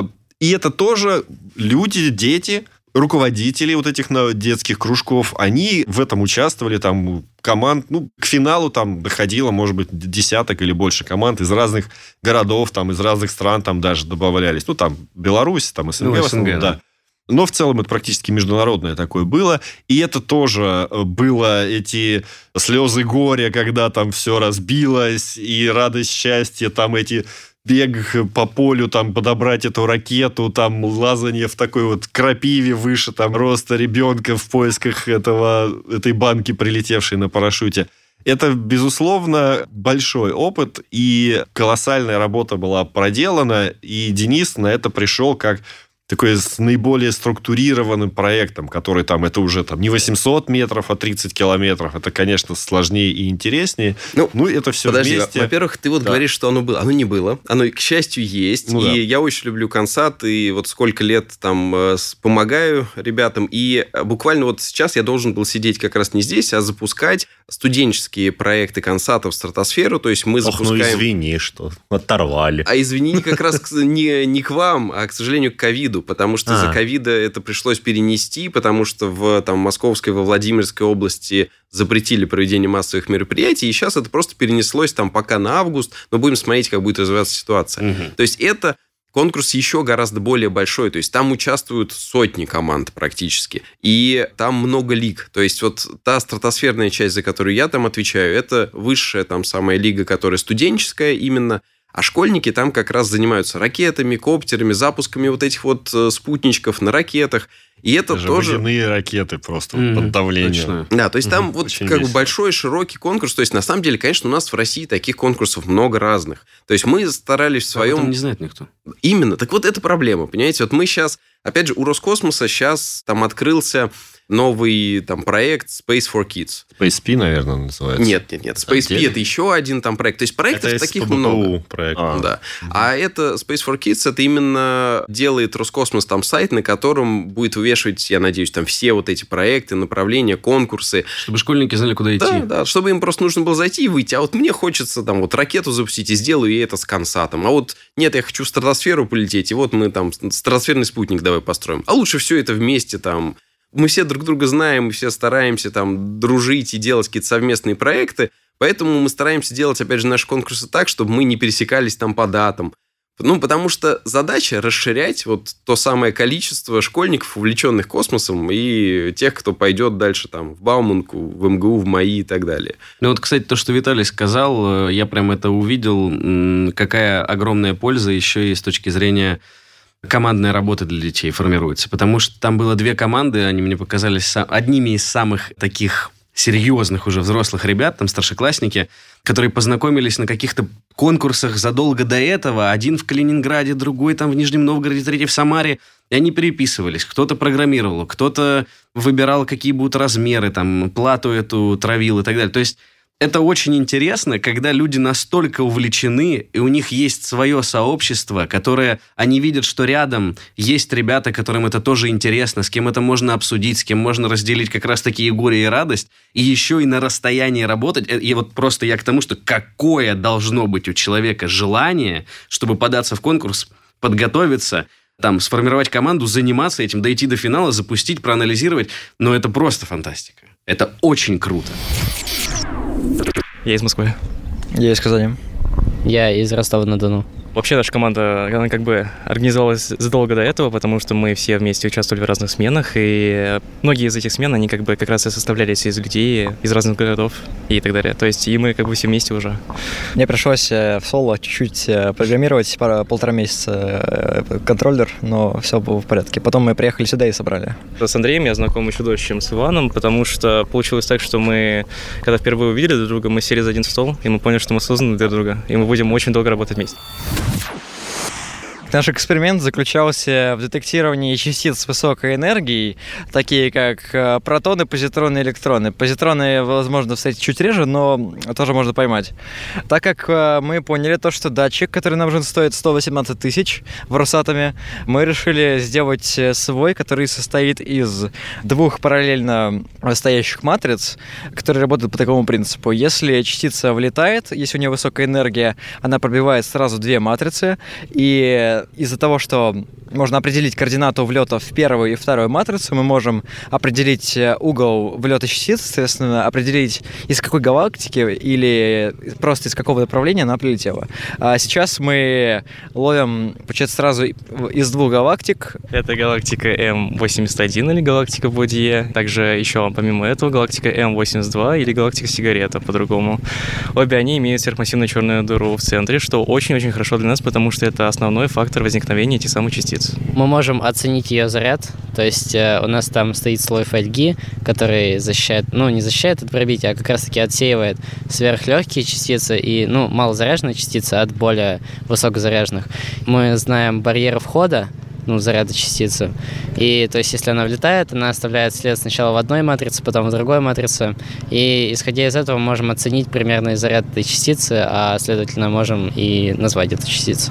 И это тоже люди, дети... руководители вот этих детских кружков, они в этом участвовали, там команд, ну, к финалу там доходило, может быть, десяток или больше команд из разных городов, там, из разных стран там даже добавлялись. Ну, там, Беларусь, там, СНГ, ну, СНГ, да. да. Но в целом это практически международное такое было. И это тоже было эти слезы горя, когда там все разбилось, и радость счастья, там эти... бег по полю, там, подобрать эту ракету, там, лазанье в такой вот крапиве выше, там, роста ребенка в поисках этого, этой банки, прилетевшей на парашюте. Это, безусловно, большой опыт, и колоссальная работа была проделана, и Денис на это пришел как... такой с наиболее структурированным проектом, который там, это уже там не восемьсот метров, а тридцать километров. Это, конечно, сложнее и интереснее. Ну, ну это все подожди, вместе. Во-первых, ты вот да. говоришь, что оно было. Оно не было. Оно, к счастью, есть. Ну, и да. я очень люблю «Консат», и вот сколько лет там помогаю ребятам. И буквально вот сейчас я должен был сидеть как раз не здесь, а запускать студенческие проекты «Консата» в стратосферу. То есть мы Ох, запускаем... ну извини, что оторвали. А извини как раз не, не к вам, а, к сожалению, к ковиду. Потому что а. из-за ковида это пришлось перенести, потому что в там, Московской, во Владимирской области запретили проведение массовых мероприятий, и сейчас это просто перенеслось там пока на август, но будем смотреть, как будет развиваться ситуация. Угу. То есть это конкурс еще гораздо более большой, то есть там участвуют сотни команд практически, и там много лиг. То есть вот та стратосферная часть, за которую я там отвечаю, это высшая там самая лига, которая студенческая именно. А школьники там как раз занимаются ракетами, коптерами, запусками вот этих вот спутничков на ракетах. И это даже тоже... водяные ракеты просто mm-hmm. под давлением. Точно. Да, то есть там mm-hmm. вот Очень как бы большой, широкий конкурс. То есть на самом деле, конечно, у нас в России таких конкурсов много разных. То есть мы старались в своем... Об этом не знает никто. Именно. Так вот это проблема, понимаете? Вот мы сейчас... Опять же, у Роскосмоса сейчас там открылся новый там проект Space for Kids. Space P, наверное, называется. Нет, нет, нет. Space P это еще один там проект. То есть проектов это таких СПБГУ много. Проект. А. Да. Mm-hmm. А это Space for Kids, это именно делает Роскосмос там сайт, на котором будет вывешивать, я надеюсь, там все вот эти проекты, направления, конкурсы. Чтобы школьники знали, куда идти. Да, да, чтобы им просто нужно было зайти и выйти. А вот мне хочется там вот ракету запустить, и сделаю я это с Консатом. А вот нет, я хочу в стратосферу полететь, и вот мы там стратосферный спутник давай построим. А лучше все это вместе там. Мы все друг друга знаем, мы все стараемся там дружить и делать какие-то совместные проекты, поэтому мы стараемся делать, опять же, наши конкурсы так, чтобы мы не пересекались там по датам. Ну, потому что задача расширять вот то самое количество школьников, увлеченных космосом, и тех, кто пойдет дальше там в Бауманку, в эм гэ у, в МАИ и так далее. Ну вот, кстати, то, что Виталий сказал, я прям это увидел, какая огромная польза еще и с точки зрения командной работы для детей формируется. Потому что там было две команды, они мне показались одними из самых таких серьезных уже взрослых ребят, там старшеклассники, которые познакомились на каких-то конкурсах задолго до этого. Один в Калининграде, другой там в Нижнем Новгороде, третий в Самаре. И они переписывались. Кто-то программировал, кто-то выбирал, какие будут размеры, там, плату эту травил и так далее. То есть это очень интересно, когда люди настолько увлечены, и у них есть свое сообщество, которое они видят, что рядом есть ребята, которым это тоже интересно, с кем это можно обсудить, с кем можно разделить как раз-таки и горе, и радость, и еще и на расстоянии работать. И вот просто я к тому, что какое должно быть у человека желание, чтобы податься в конкурс, подготовиться, там, сформировать команду, заниматься этим, дойти до финала, запустить, проанализировать. Но это просто фантастика. Это очень круто. Я из Москвы. Я из Казани. Я из Ростова-на-Дону. Вообще наша команда, она как бы организовалась задолго до этого, потому что мы все вместе участвовали в разных сменах, и многие из этих смен, они как бы как раз и составлялись из людей, из разных городов и так далее. То есть и мы как бы все вместе уже. Мне пришлось в соло чуть-чуть программировать, пара, полтора месяца контроллер, но все было в порядке. Потом мы приехали сюда и собрали. С Андреем я знаком еще дольше, чем с Иваном, потому что получилось так, что мы, когда впервые увидели друг друга, мы сели за один стол, и мы поняли, что мы созданы друг для друга, и мы будем очень долго работать вместе. Наш эксперимент заключался в детектировании частиц с высокой энергией, такие как протоны, позитроны, электроны. Позитроны, возможно, встретить чуть реже, но тоже можно поймать. Так как мы поняли то, что датчик, который нам нужен, стоит сто восемнадцать тысяч в Росатоме, мы решили сделать свой, который состоит из двух параллельно стоящих матриц, которые работают по такому принципу. Если частица влетает, если у нее высокая энергия, она пробивает сразу две матрицы, и из-за того, что можно определить координату влета в первую и вторую матрицу, мы можем определить угол влета частиц, соответственно, определить, из какой галактики или просто из какого направления она прилетела. А сейчас мы ловим, получается, сразу из двух галактик. Это галактика эм восемьдесят один или галактика Бодье. Также еще, помимо этого, галактика эм восемьдесят два или галактика Сигарета по-другому. Обе они имеют сверхмассивную черную дыру в центре, что очень-очень хорошо для нас, потому что это основной фактор возникновения этих самых частиц. Мы можем оценить ее заряд, то есть э, у нас там стоит слой фольги, который защищает, ну не защищает от пробития, а как раз-таки отсеивает сверхлегкие частицы и, ну, малозаряженные частицы от более высокозаряженных. Мы знаем барьеры входа, ну, заряда частицы. И, то есть, если она влетает, она оставляет след сначала в одной матрице, потом в другой матрице. И, исходя из этого, можем оценить примерный заряд этой частицы, а, следовательно, можем и назвать эту частицу.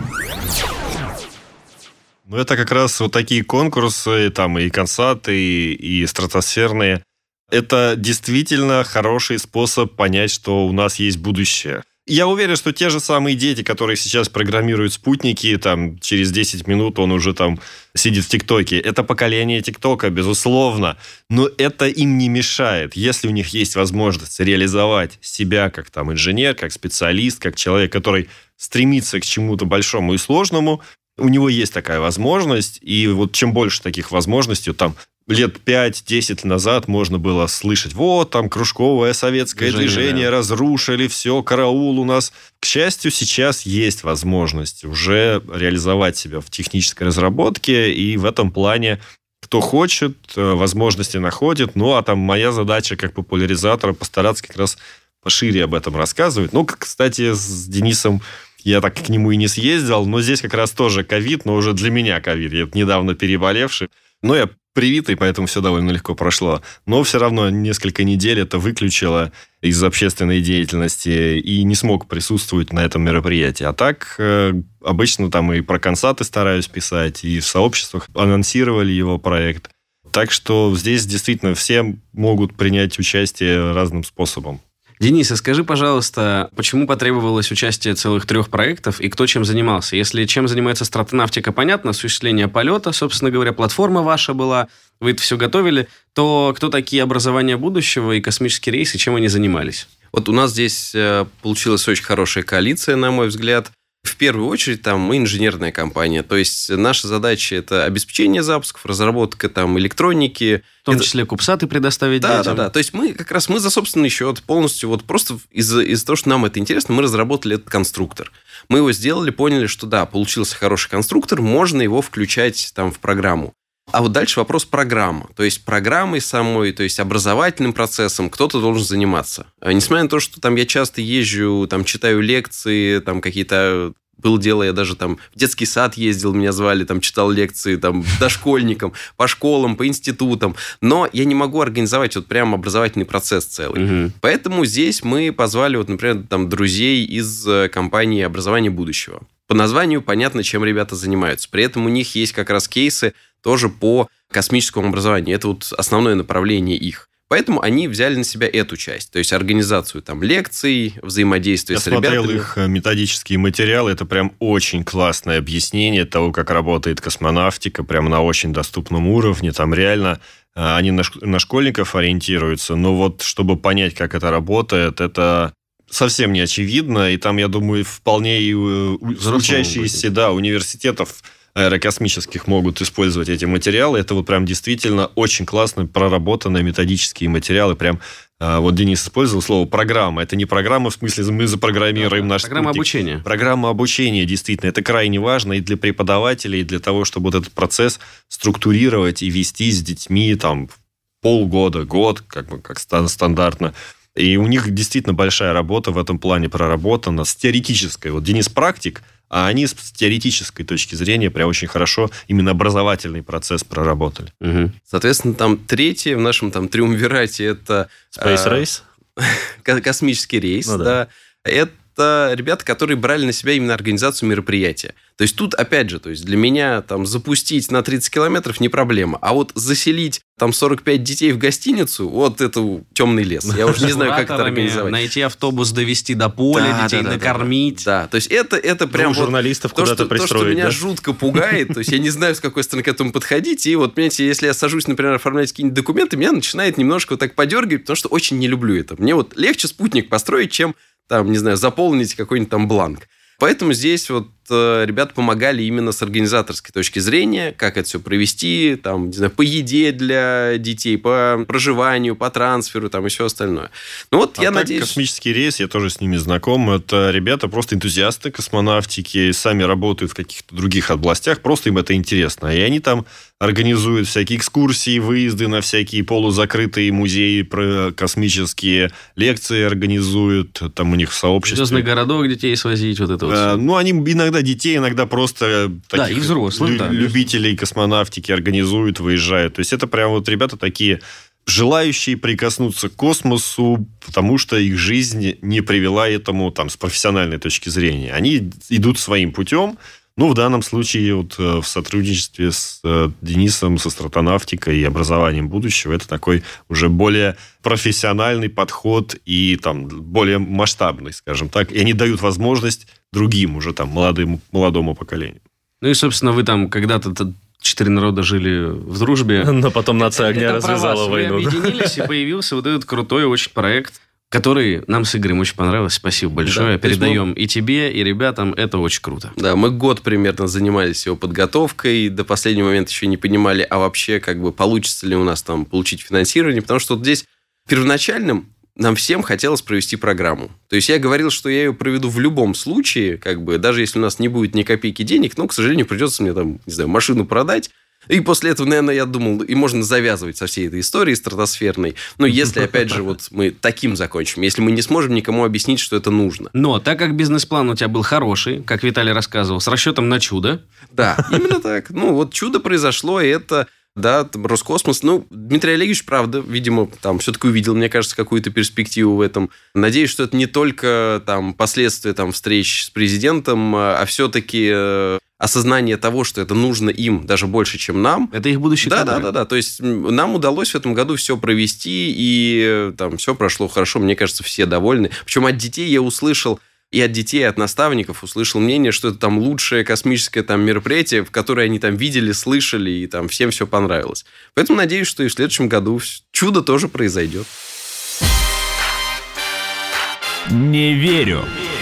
Ну, это как раз вот такие конкурсы, там и консаты, и, и стратосферные. Это действительно хороший способ понять, что у нас есть будущее. Я уверен, что те же самые дети, которые сейчас программируют спутники, там, через десять минут он уже там сидит в ТикТоке. Это поколение ТикТока, безусловно. Но это им не мешает, если у них есть возможность реализовать себя как там инженер, как специалист, как человек, который стремится к чему-то большому и сложному. У него есть такая возможность, и вот чем больше таких возможностей, там лет пять-десять назад можно было слышать, вот там кружковое советское движение, движение да. разрушили, все, караул у нас. К счастью, сейчас есть возможность уже реализовать себя в технической разработке, и в этом плане кто хочет, возможности находит. Ну, а там моя задача как популяризатора постараться как раз пошире об этом рассказывать. Ну, кстати, с Денисом я так к нему и не съездил, но здесь как раз тоже ковид, но уже для меня ковид. Я недавно переболевший. Но я привитый, поэтому все довольно легко прошло. Но все равно несколько недель это выключило из общественной деятельности и не смог присутствовать на этом мероприятии. А так, э, обычно там и про консаты стараюсь писать, и в сообществах анонсировали его проект. Так что здесь действительно все могут принять участие разным способом. Денис, а скажи, пожалуйста, почему потребовалось участие целых трех проектов и кто чем занимался? Если чем занимается стратонавтика, понятно, осуществление полета, собственно говоря, платформа ваша была, вы это все готовили, то кто такие образования будущего и космические рейсы, чем они занимались? Вот у нас здесь получилась очень хорошая коалиция, на мой взгляд. В первую очередь, там, мы инженерная компания. То есть, наша задача – это обеспечение запусков, разработка там, электроники. В том это... числе кубсаты предоставить да, детям. Да, да. То есть, мы как раз мы за собственный счет полностью, вот просто из-за, из-за того, что нам это интересно, мы разработали этот конструктор. Мы его сделали, поняли, что да, получился хороший конструктор, можно его включать там, в программу. А вот дальше вопрос программы. То есть, программой самой, то есть, образовательным процессом кто-то должен заниматься. Несмотря на то, что там я часто езжу, там, читаю лекции, там, какие-то... Было дело, я даже там в детский сад ездил, меня звали, там, читал лекции там, дошкольникам, по школам, по институтам. Но я не могу организовать вот прям образовательный процесс целый. Угу. Поэтому здесь мы позвали, вот, например, там, друзей из компании «Образование будущего». По названию понятно, чем ребята занимаются. При этом у них есть как раз кейсы тоже по космическому образованию. Это вот основное направление их. Поэтому они взяли на себя эту часть, то есть организацию там, лекций, взаимодействие Я с ребятами. Я смотрел их методические материалы, это прям очень классное объяснение того, как работает космонавтика, прям на очень доступном уровне. Там реально они на, на школьников ориентируются, но вот чтобы понять, как это работает, это совсем не очевидно, и там, я думаю, вполне и учащиеся да, университетов аэрокосмических могут использовать эти материалы. Это вот прям действительно очень классно проработанные методические материалы. Прям вот Денис использовал слово «программа». Это не программа, в смысле мы запрограммируем да, наш Программа спутник. обучения. Программа обучения, действительно. Это крайне важно и для преподавателей, и для того, чтобы вот этот процесс структурировать и вести с детьми там полгода, год, как бы как стандартно. И у них действительно большая работа в этом плане проработана с теоретической. Вот Денис практик, а они с теоретической точки зрения прям очень хорошо именно образовательный процесс проработали. Угу. Соответственно, там третье в нашем там триумвирате это... Space Race? Э, космический рейс, ну, да. да. Это ребята, которые брали на себя именно организацию мероприятия. То есть тут, опять же, то есть для меня там запустить на тридцать километров не проблема, а вот заселить там сорок пять детей в гостиницу, вот это темный лес. Я уже не знаю, как это организовать. Найти автобус, довести до поля, да, детей да, да, накормить. Да, да, то есть это, это прям... Ну, журналистов вот куда-то то, пристроить, то, что меня да? жутко пугает, то есть я не знаю, с какой стороны к этому подходить, и вот, понимаете, если я сажусь, например, оформлять какие-нибудь документы, меня начинает немножко вот так подергивать, потому что очень не люблю это. Мне вот легче спутник построить, чем, там, не знаю, заполнить какой-нибудь там бланк. Поэтому здесь вот э, ребята помогали именно с организаторской точки зрения, как это все провести, там, не знаю, по еде для детей, по проживанию, по трансферу, там, и все остальное. Ну вот, а я так, надеюсь... Космический рейс, я тоже с ними знаком, это ребята просто энтузиасты космонавтики, сами работают в каких-то других областях, просто им это интересно. И они там организуют всякие экскурсии, выезды на всякие полузакрытые музеи космические, лекции организуют, там у них в сообществе. Звездный городок детей свозить, вот это вот. А, ну, они иногда детей, иногда просто да, таких и взрослых, лю- да. любителей космонавтики организуют, выезжают. То есть это прям вот ребята такие желающие прикоснуться к космосу, потому что их жизнь не привела этому там, с профессиональной точки зрения. Они идут своим путем. Ну, в данном случае вот, в сотрудничестве с Денисом, со стратонавтикой и образованием будущего, это такой уже более профессиональный подход и там, более масштабный, скажем так. И они дают возможность другим уже там, молодым, молодому поколению. Ну и, собственно, вы там когда-то четыре народа жили в дружбе. Но потом нация огня развязала войну. Вы объединились, и появился вот этот крутой очень проект, который нам с Игорем очень понравился. Спасибо большое. Да, передаем мы... и тебе, и ребятам. Это очень круто. Да, мы год примерно занимались его подготовкой. До последнего момента еще не понимали, а вообще, как бы, получится ли у нас там получить финансирование. Потому что вот здесь первоначальным нам всем хотелось провести программу. То есть, я говорил, что я ее проведу в любом случае, как бы, даже если у нас не будет ни копейки денег, но, к сожалению, придется мне там, не знаю, машину продать. И после этого, наверное, я думал, и можно завязывать со всей этой историей стратосферной. Но если, опять же, вот мы таким закончим, если мы не сможем никому объяснить, что это нужно. Но так как бизнес-план у тебя был хороший, как Виталий рассказывал, с расчетом на чудо. Да, именно так. Ну, вот чудо произошло, и это Да, там Роскосмос. Ну, Дмитрий Олегович, правда, видимо, там все-таки увидел, мне кажется, какую-то перспективу в этом. Надеюсь, что это не только там последствия там встреч с президентом, а все-таки осознание того, что это нужно им даже больше, чем нам. Это их будущее. Да, да, да, да. То есть нам удалось в этом году все провести, и там все прошло хорошо. Мне кажется, все довольны. Причем от детей я услышал, и от детей, и от наставников услышал мнение, что это там лучшее космическое там мероприятие, в которое они там видели, слышали, и там всем все понравилось. Поэтому надеюсь, что и в следующем году чудо тоже произойдет. Не верю.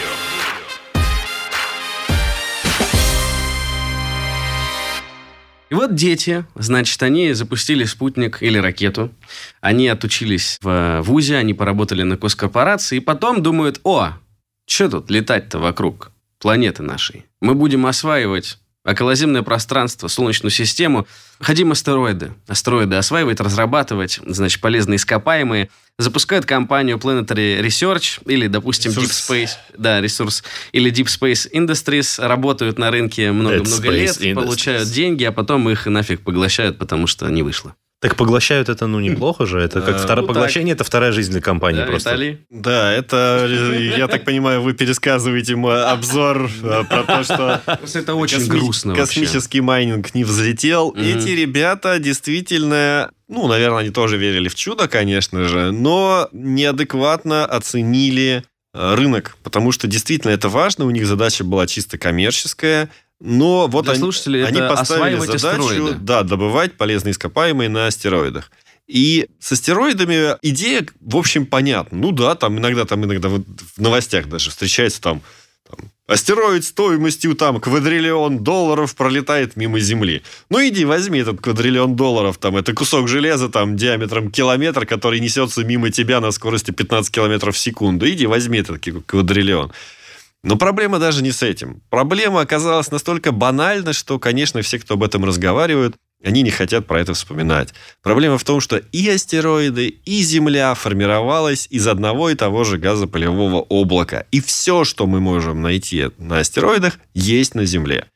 И вот дети, значит, они запустили спутник или ракету, они отучились в вузе, они поработали на госкорпорации, и потом думают: о, что тут летать-то вокруг планеты нашей? Мы будем осваивать околоземное пространство, Солнечную систему. Хотим астероиды. Астероиды осваивать, разрабатывать, значит, полезные ископаемые. Запускают компанию Planetary Research или, допустим, Deep Space. Да, ресурс. Или Deep Space Industries. Работают на рынке много-много лет, Industries. Получают деньги, а потом их нафиг поглощают, потому что не вышло. Так поглощают это, ну, неплохо же. Это как второе поглощение, это вторая жизнь для компании просто. Виталий? Да, это, я так понимаю, вы пересказываете мой обзор про то, что это очень грустно. Космический майнинг не взлетел. Эти ребята действительно, ну, наверное, они тоже верили в чудо, конечно же, но неадекватно оценили рынок, потому что действительно это важно. У них задача была чисто коммерческая. Но вот они, они поставили задачу астероиды. Да, добывать полезные ископаемые на астероидах. И с астероидами идея, в общем, понятна. Ну да, там иногда, там иногда в новостях даже встречается там, там астероид стоимостью там квадриллион долларов пролетает мимо Земли. Ну иди возьми этот квадриллион долларов, там это кусок железа там диаметром километр, который несется мимо тебя на скорости пятнадцать километров в секунду. Иди возьми этот квадриллион. Но проблема даже не с этим. Проблема оказалась настолько банальна, что, конечно, все, кто об этом разговаривают, они не хотят про это вспоминать. Проблема в том, что и астероиды, и Земля формировалась из одного и того же газопылевого облака. И все, что мы можем найти на астероидах, есть на Земле.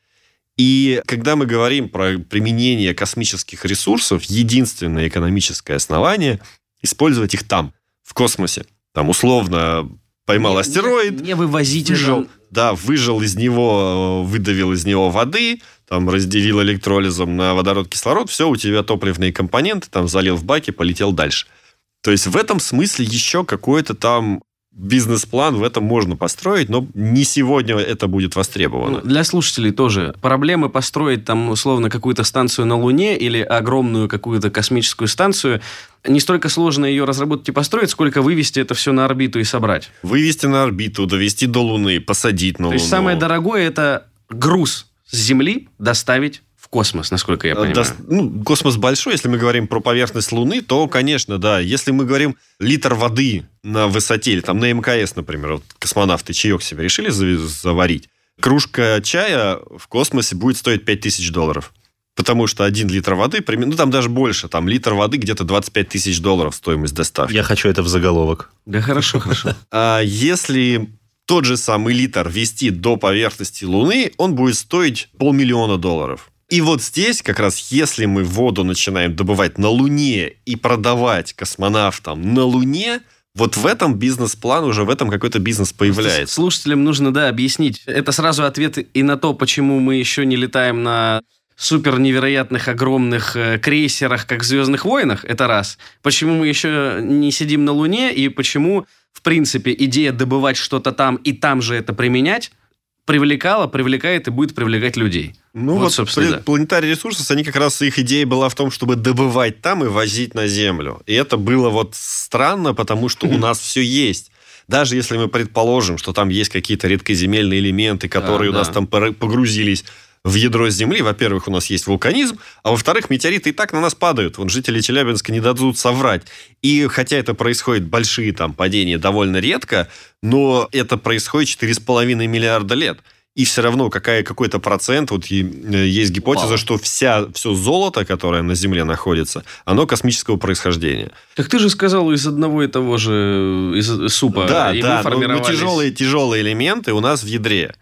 И когда мы говорим про применение космических ресурсов, единственное экономическое основание – использовать их там, в космосе. Там, условно, поймал не, астероид, не вывозить выжил, да, выжил из него, выдавил из него воды, там, разделил электролизом на водород, кислород, все, у тебя топливные компоненты, там, залил в баки, полетел дальше. То есть в этом смысле еще какой-то там бизнес-план в этом можно построить, но не сегодня это будет востребовано. Ну, для слушателей тоже. Проблемы построить там, условно, какую-то станцию на Луне или огромную какую-то космическую станцию, не столько сложно ее разработать и построить, сколько вывести это все на орбиту и собрать. Вывести на орбиту, довести до Луны, посадить на Луну. То есть самое дорогое – это груз с Земли доставить в космос, насколько я понимаю. До, ну, космос большой. Если мы говорим про поверхность Луны, то, конечно, да. Если мы говорим литр воды на высоте, или там на МКС, например, вот космонавты чаек себе решили заварить, кружка чая в космосе будет стоить пять тысяч долларов. Потому что один литр воды, ну, там даже больше, там литр воды где-то двадцать пять тысяч долларов стоимость доставки. Я хочу это в заголовок. Да, хорошо, хорошо. А если тот же самый литр везти до поверхности Луны, он будет стоить полмиллиона долларов. И вот здесь как раз, если мы воду начинаем добывать на Луне и продавать космонавтам на Луне, вот в этом бизнес-план, уже в этом какой-то бизнес появляется. Слушателям нужно, да, объяснить. Это сразу ответ и на то, почему мы еще не летаем на супер невероятных огромных крейсерах, как в «Звездных войнах», это раз. Почему мы еще не сидим на Луне, и почему, в принципе, идея добывать что-то там и там же это применять привлекала, привлекает и будет привлекать людей. Ну вот, вот собственно, да. Planetary Resources, они как раз, их идея была в том, чтобы добывать там и возить на Землю. И это было вот странно, потому что у нас все есть. Даже если мы предположим, что там есть какие-то редкоземельные элементы, которые у нас там погрузились в ядро Земли, во-первых, у нас есть вулканизм, а во-вторых, метеориты и так на нас падают. Вон, жители Челябинска не дадут соврать. И хотя это происходит, большие там падения довольно редко, но это происходит четыре с половиной миллиарда лет. И все равно какая, какой-то процент, вот есть гипотеза, Упало. что вся, все золото, которое на Земле находится, оно космического происхождения. Так ты же сказал, из одного и того же из супа. Да, и да, но, но тяжелые, тяжелые элементы у нас в ядре.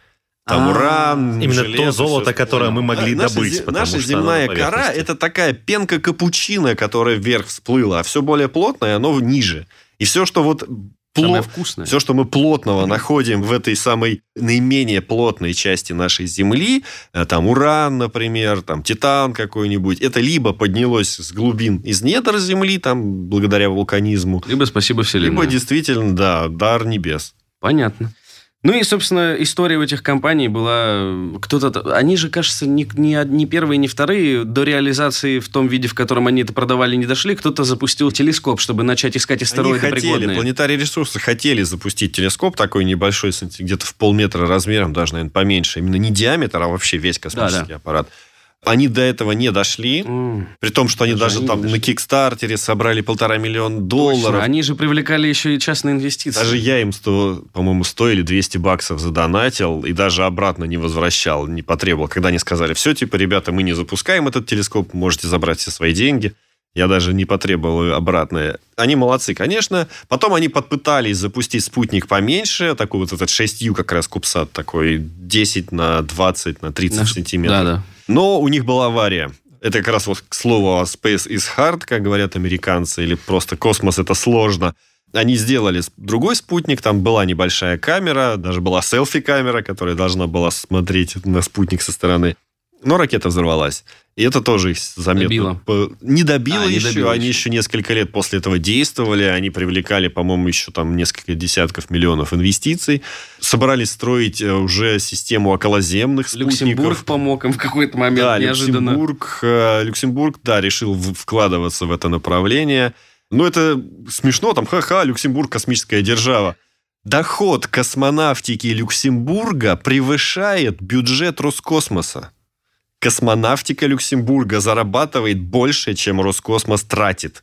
Там уран, Именно железо, то золото, всё которое мы могли наша добыть. зе- потому Наша что земная оно на кора поверхности. – это такая пенка капучино, которая вверх всплыла, а все более плотное, оно ниже. И все, что вот Самое пло- вкусное. все, что мы плотного находим в этой самой наименее плотной части нашей Земли, э, там уран, например, там титан какой-нибудь, это либо поднялось с глубин из недр Земли, там, благодаря вулканизму, Либо спасибо Вселенной. либо действительно, да, дар небес. Понятно. Ну и, собственно, история у этих компаний была... Кто-то... Они же, кажется, ни, ни, ни первые, ни вторые до реализации в том виде, в котором они это продавали, не дошли. Кто-то запустил телескоп, чтобы начать искать астероиды Они хотели, пригодные. планетарии ресурсы хотели запустить телескоп такой небольшой, где-то в полметра размером, даже, наверное, поменьше. Именно не диаметр, а вообще весь космический Да, да. аппарат. Они до этого не дошли, М, при том, что они Даже даже они там не на дошли. Кикстартере собрали полтора миллиона точно. долларов. Они же привлекали еще и частные инвестиции. Даже я им, сто, по-моему, сто или двести баксов задонатил и даже обратно не возвращал, не потребовал. Когда они сказали, все, типа, ребята, мы не запускаем этот телескоп, можете забрать все свои деньги. Я даже не потребовал обратное. Они молодцы, конечно. Потом они подпытались запустить спутник поменьше, такой вот этот шесть ю как раз кубсат, такой десять на двадцать на тридцать Наш- сантиметров. Да, да. Но у них была авария. Это как раз вот к слову «space is hard», как говорят американцы, или просто «космос – это сложно». Они сделали другой спутник, там была небольшая камера, даже была селфи-камера, которая должна была смотреть на спутник со стороны. Но ракета взорвалась. И это тоже их заметно... Добило. по- Не добило А, не еще. добило Они еще. еще несколько лет после этого действовали. Они привлекали, по-моему, еще там несколько десятков миллионов инвестиций. Собрались строить э, уже систему околоземных спутников. Люксембург помог им в какой-то момент Да, неожиданно. Люксембург, э, Люксембург, да, решил в- вкладываться в это направление. Ну, это смешно, там, ха-ха, Люксембург космическая держава. Доход космонавтики Люксембурга превышает бюджет Роскосмоса. Космонавтика Люксембурга зарабатывает больше, чем Роскосмос тратит.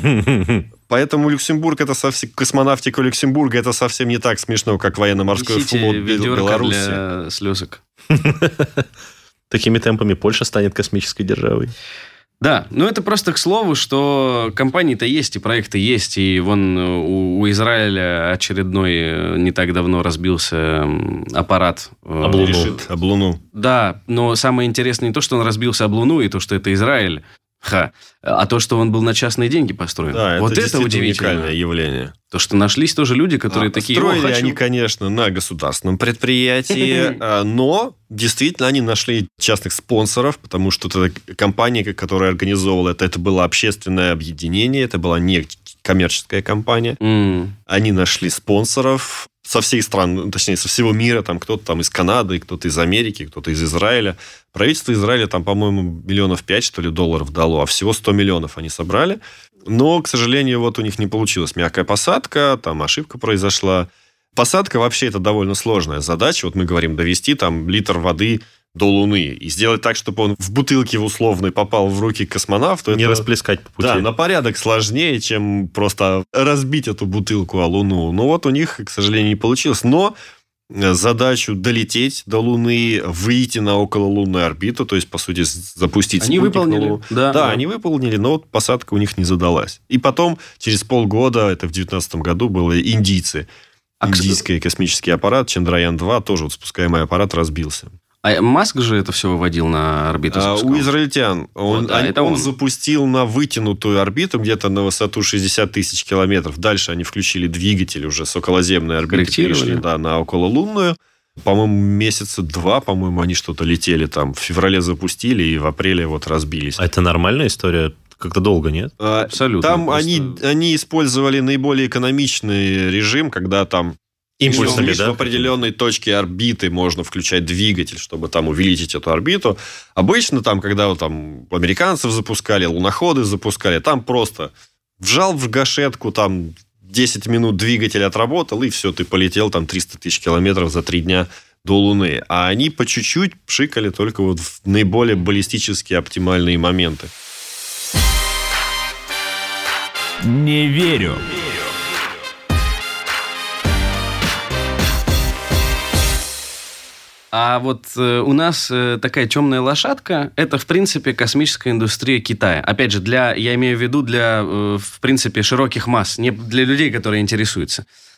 Поэтому Люксембург это совсем... Космонавтика Люксембурга это совсем не так смешно, как военно-морской Несите флот Бел- ведерко Беларуси. для слезок. Такими темпами Польша станет космической державой. Да, ну это просто к слову, что компании-то есть, и проекты есть, и вон у, у Израиля очередной э, не так давно разбился м, аппарат. э, Об Луну. Решит об Луну. Да, но самое интересное не то, что он разбился об Луну, и то, что это Израиль, ха, а то, что он был на частные деньги построен. Да, вот это, это действительно удивительно. уникальное явление. То, что нашлись тоже люди, которые А, такие, строили «О, хочу». они, конечно, на государственном предприятии, а, но действительно они нашли частных спонсоров, потому что эта компания, которая организовывала это, это было общественное объединение, это была не коммерческая компания. М. Они нашли спонсоров со всей страны, точнее, со всего мира, там кто-то там из Канады, кто-то из Америки, кто-то из Израиля. Правительство Израиля там, по-моему, миллионов пять, что ли, долларов дало, а всего сто миллионов они собрали. Но, к сожалению, вот у них не получилась мягкая посадка, там ошибка произошла. Посадка вообще это довольно сложная задача. Вот мы говорим, довести там литр воды до Луны и сделать так, чтобы он в бутылке в условной попал в руки космонавту. Не это, расплескать по пути. да, на порядок сложнее, чем просто разбить эту бутылку о Луну. Ну вот у них, к сожалению, не получилось. Но задачу долететь до Луны, выйти на окололунную орбиту, то есть, по сути, запустить Они спутник на выполнили. Луну. Да, Да, да. они выполнили, но вот посадка у них не задалась. И потом, через полгода, это в девятнадцатом году, было индийцы. А к- Индийский космический аппарат Чандраян два, тоже вот спускаемый аппарат, разбился. А Маск же это все выводил на орбиту. А, запускал. у израильтян он, Вот, да, они- это он он. запустил на вытянутую орбиту где-то на высоту шестьдесят тысяч километров. Дальше они включили двигатель уже с околоземной орбиты. Корректировали. Перешли, да, на окололунную. По-моему, месяца два, по-моему, они что-то летели там. В феврале запустили и в апреле вот разбились. А это нормальная история? Как-то долго, нет? А, Абсолютно. Там просто- они, они использовали наиболее экономичный режим, когда там Импульсами, лишь да? в определенной точке орбиты можно включать двигатель, чтобы там увеличить эту орбиту. Обычно там, когда вот, там американцев запускали, луноходы запускали, там просто вжал в гашетку, там десять минут двигатель отработал, и все, ты полетел там триста тысяч километров за три дня до Луны. А они по чуть-чуть пшикали только вот в наиболее баллистически оптимальные моменты. Не верю. А вот э, у нас э, такая темная лошадка, это, в принципе, космическая индустрия Китая. Опять же, для, я имею в виду для, э, в принципе, широких масс, не для людей, которые интересуются.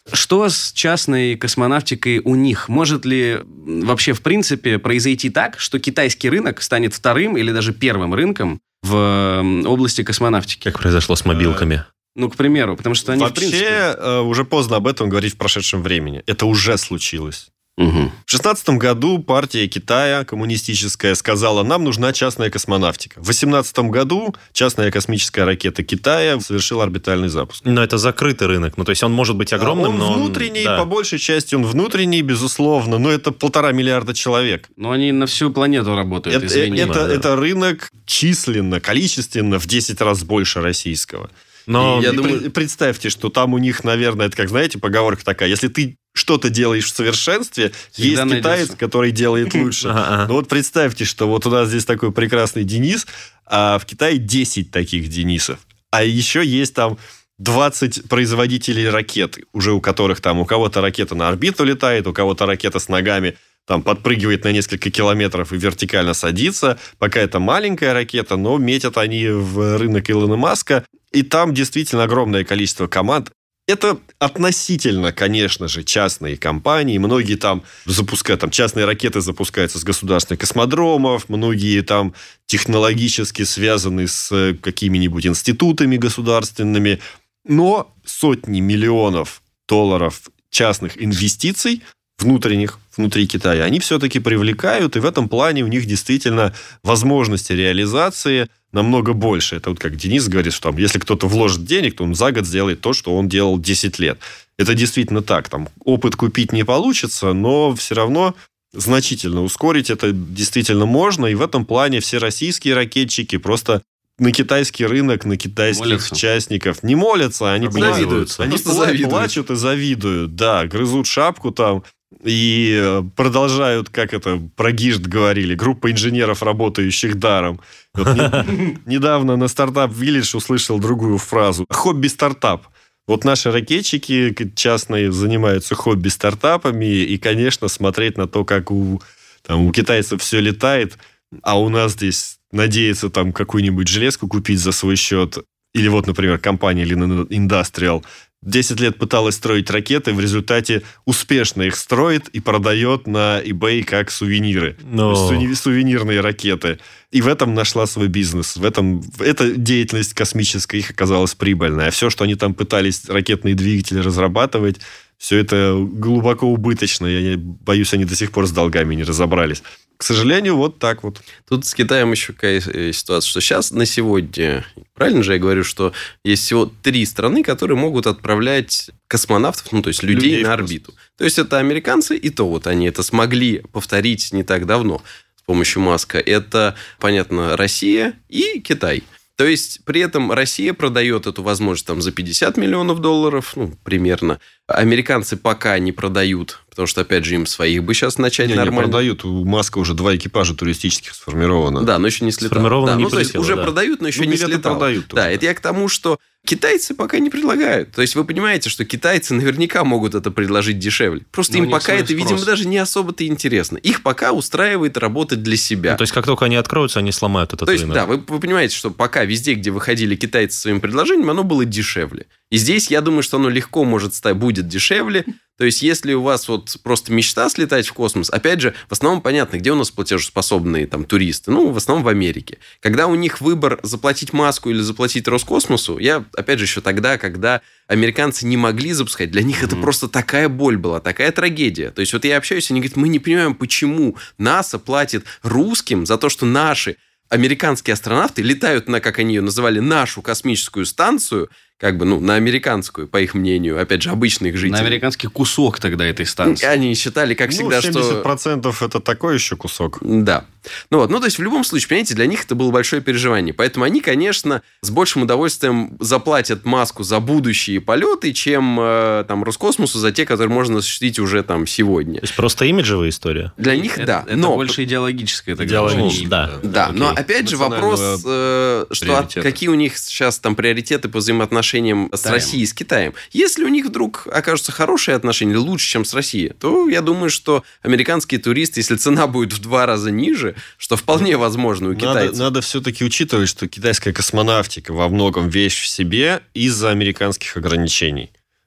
Что с частной космонавтикой у них? Может ли вообще, в принципе, произойти так, что китайский рынок станет вторым или даже первым рынком в области космонавтики? Как произошло с мобилками? Ну, к примеру, потому что они, Вообще, в принципе... уже поздно об этом говорить в прошедшем времени. Это уже случилось. Угу. В шестнадцатом году партия Китая, коммунистическая, сказала, нам нужна частная космонавтика. В восемнадцатом году частная космическая ракета Китая совершила орбитальный запуск. Но это закрытый рынок. Ну, то есть он может быть огромным, он но... внутренний, он... да. по большей части он внутренний, безусловно, но это полтора миллиарда человек. Но они на всю планету работают, Это, извини. это, да. это рынок численно, количественно в десять раз больше российского. Но и я и думаю... при- представьте, что там у них, наверное, это как, знаете, поговорка такая, если ты что-то делаешь в совершенстве, Всегда есть китаец, найдется. который делает лучше. Ну вот представьте, что вот у нас здесь такой прекрасный Денис, а в Китае десять таких Денисов. А еще есть там двадцать производителей ракет, уже у которых там, у кого-то ракета на орбиту летает, у кого-то ракета с ногами там подпрыгивает на несколько километров и вертикально садится. Пока это маленькая ракета, но метят они в рынок Илона Маска. И там действительно огромное количество команд. Это относительно, конечно же, частные компании. Многие там запускают, там частные ракеты запускаются с государственных космодромов, многие там технологически связаны с какими-нибудь институтами государственными. Но сотни миллионов долларов частных инвестиций внутренних, внутри Китая, они все-таки привлекают, и в этом плане у них действительно возможности реализации намного больше. Это вот как Денис говорит, что там, если кто-то вложит денег, то он за год сделает то, что он делал десять лет. Это действительно так. Там опыт купить не получится, но все равно значительно ускорить это действительно можно. И в этом плане все российские ракетчики просто на китайский рынок, на китайских Молятся. частников не молятся, они Завидуются. Они Просто пла- завидуют. плачут и завидуют, да, грызут шапку там и продолжают, как это про ГИЖД говорили, группа инженеров, работающих даром. Вот не- недавно на Стартап Village услышал другую фразу. Хобби-стартап. Вот наши ракетчики частные занимаются хобби-стартапами, и, конечно, смотреть на то, как у, там, у китайцев все летает, а у нас здесь надеяться там какую-нибудь железку купить за свой счет. Или вот, например, компания Lean Industrial десять лет пыталась строить ракеты, в результате успешно их строит и продает на eBay как сувениры. Но... То есть суни- сувенирные ракеты. И в этом нашла свой бизнес. В этом... Эта деятельность космическая их оказалась прибыльной. А все, что они там пытались ракетные двигатели разрабатывать, все это глубоко убыточно. Я не- боюсь, они до сих пор с долгами не разобрались. К сожалению, вот так вот. Тут с Китаем еще какая ситуация, что сейчас, на сегодня, правильно же я говорю, что есть всего три страны, которые могут отправлять космонавтов, ну, то есть людей, Людей в на космос. орбиту. То есть это американцы, и то вот они это смогли повторить не так давно с помощью Маска. Это, понятно, Россия и Китай. То есть, при этом Россия продает эту возможность там, за пятьдесят миллионов долларов, ну, примерно. Американцы пока не продают, потому что, опять же, им своих бы сейчас начать Не, не нормально. продают. У Маска уже два экипажа туристических сформировано. Да, но еще не слетал. Сформировано, да, не ну, то есть, полетело, уже да. продают, но еще Ну, не билеты слетал. продают Да, тоже, это я к тому, что китайцы пока не предлагают. То есть, вы понимаете, что китайцы наверняка могут это предложить дешевле. Просто Но у им них пока свой это, видимо, спрос. даже не особо-то интересно. Их пока устраивает работать для себя. Ну, то есть, как только они откроются, они сломают этот То есть, рынок. да, вы, вы понимаете, что пока везде, где выходили китайцы своим предложением, оно было дешевле. И здесь, я думаю, что оно легко может стать, будет дешевле. То есть, если у вас вот просто мечта слетать в космос, опять же, в основном понятно, где у нас платежеспособные там туристы. Ну, в основном в Америке. Когда у них выбор заплатить Маску или заплатить Роскосмосу, я, опять же, еще тогда, когда американцы не могли запускать, для них mm-hmm. это просто такая боль была, такая трагедия. То есть, вот я общаюсь, они говорят, мы не понимаем, почему НАСА платит русским за то, что наши американские астронавты летают на, как они ее называли, нашу космическую станцию, как бы, ну, на американскую, по их мнению, опять же, обычных жителей. На американский кусок тогда этой станции. Они считали, как всегда, ну, семьдесят процентов что... это такой еще кусок. Да. Ну, вот, ну, то есть, в любом случае, понимаете, для них это было большое переживание. Поэтому они, конечно, с большим удовольствием заплатят Маску за будущие полеты, чем э, там Роскосмосу за те, которые можно осуществить уже там сегодня. То есть, просто имиджевая история? Для них, это, да. Это но... больше идеологическое. Идеологическое, ну, да. Да, Окей. но опять же вопрос, э, что от, какие у них сейчас там приоритеты по взаимоотношениям с Китаем. Россией и с Китаем. Если у них вдруг окажутся хорошие отношения, лучше, чем с Россией, то я думаю, что американские туристы, если цена будет в два раза ниже, что вполне возможно у китайцев. Надо, надо все-таки учитывать, что китайская космонавтика во многом вещь в себе из-за американских ограничений.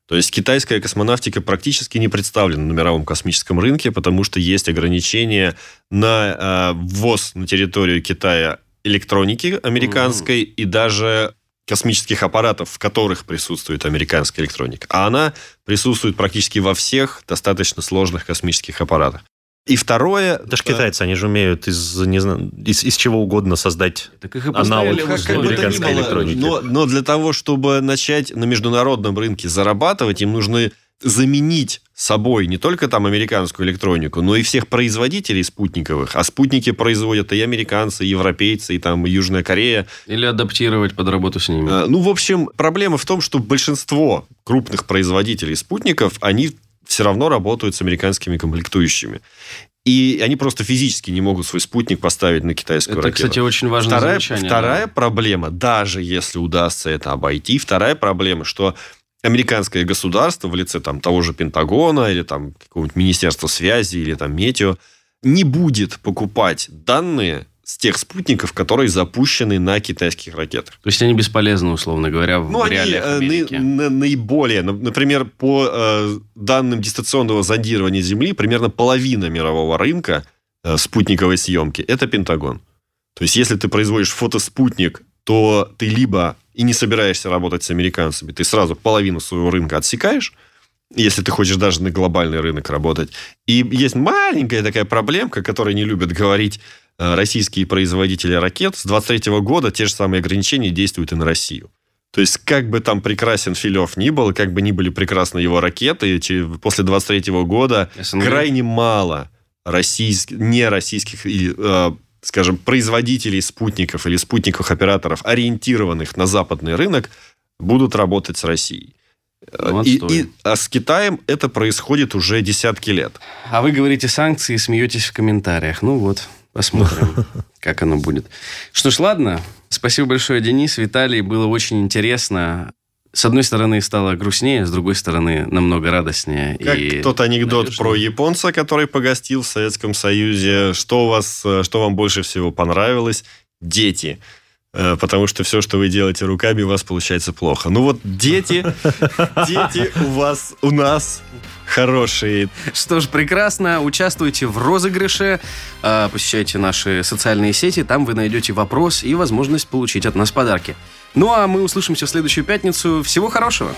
То есть китайская космонавтика практически не представлена на мировом космическом рынке, потому что есть ограничения на э, ввоз на территорию Китая электроники американской mm-hmm. и даже космических аппаратов, в которых присутствует американская электроника. А она присутствует практически во всех достаточно сложных космических аппаратах. И второе... Даже китайцы, они же умеют из, не знаю, из, из чего угодно создать аналог американской электроники. Но, но для того, чтобы начать на международном рынке зарабатывать, им нужно заменить собой не только там американскую электронику, но и всех производителей спутниковых. А спутники производят и американцы, и европейцы, и там и Южная Корея. Или адаптировать под работу с ними. Ну, в общем, проблема в том, что большинство крупных производителей спутников, они все равно работают с американскими комплектующими. И они просто физически не могут свой спутник поставить на китайскую это, ракету. Это, кстати, очень важное вторая, замечание. Вторая да. проблема, даже если удастся это обойти, вторая проблема, что американское государство в лице там, того же Пентагона или там, какого-нибудь Министерства связи или там, Метео не будет покупать данные с тех спутников, которые запущены на китайских ракетах. То есть они бесполезны, условно говоря, в ну, реалиях они, Америки. На, на, наиболее, например, по э, данным дистанционного зондирования Земли, примерно половина мирового рынка э, спутниковой съемки – это Пентагон. То есть если ты производишь фотоспутник, то ты либо и не собираешься работать с американцами, ты сразу половину своего рынка отсекаешь, если ты хочешь даже на глобальный рынок работать. И есть маленькая такая проблемка, о которой не любят говорить российские производители ракет. С двадцать третьего года те же самые ограничения действуют и на Россию. То есть, как бы там прекрасен Филев ни был, как бы ни были прекрасны его ракеты, после двадцать третьего года СНГ. Крайне мало российских, нероссийских, э, скажем, производителей спутников или спутниковых операторов, ориентированных на западный рынок, будут работать с Россией. Ну, и, и, а с Китаем это происходит уже десятки лет. А вы говорите санкции и смеетесь в комментариях. Ну вот, посмотрим, как оно будет. Что ж, ладно. Спасибо большое, Денис, Виталий. Было очень интересно. С одной стороны, стало грустнее, с другой стороны, намного радостнее. Как и тот анекдот надежнее. Про японца, который погостил в Советском Союзе. Что, у вас, что вам больше всего понравилось? Дети. Потому что все, что вы делаете руками, у вас получается плохо. Ну вот дети, дети у вас, у нас хорошие. Что ж, прекрасно. Участвуйте в розыгрыше, посещайте наши социальные сети, там вы найдете вопрос и возможность получить от нас подарки. Ну а мы услышимся в следующую пятницу. Всего хорошего.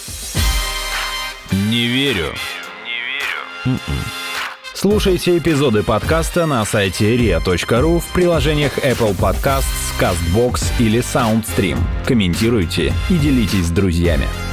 Не верю. Не верю. Слушайте эпизоды подкаста на сайте риа точка ру, в приложениях Apple Podcasts, CastBox или SoundStream. Комментируйте и делитесь с друзьями.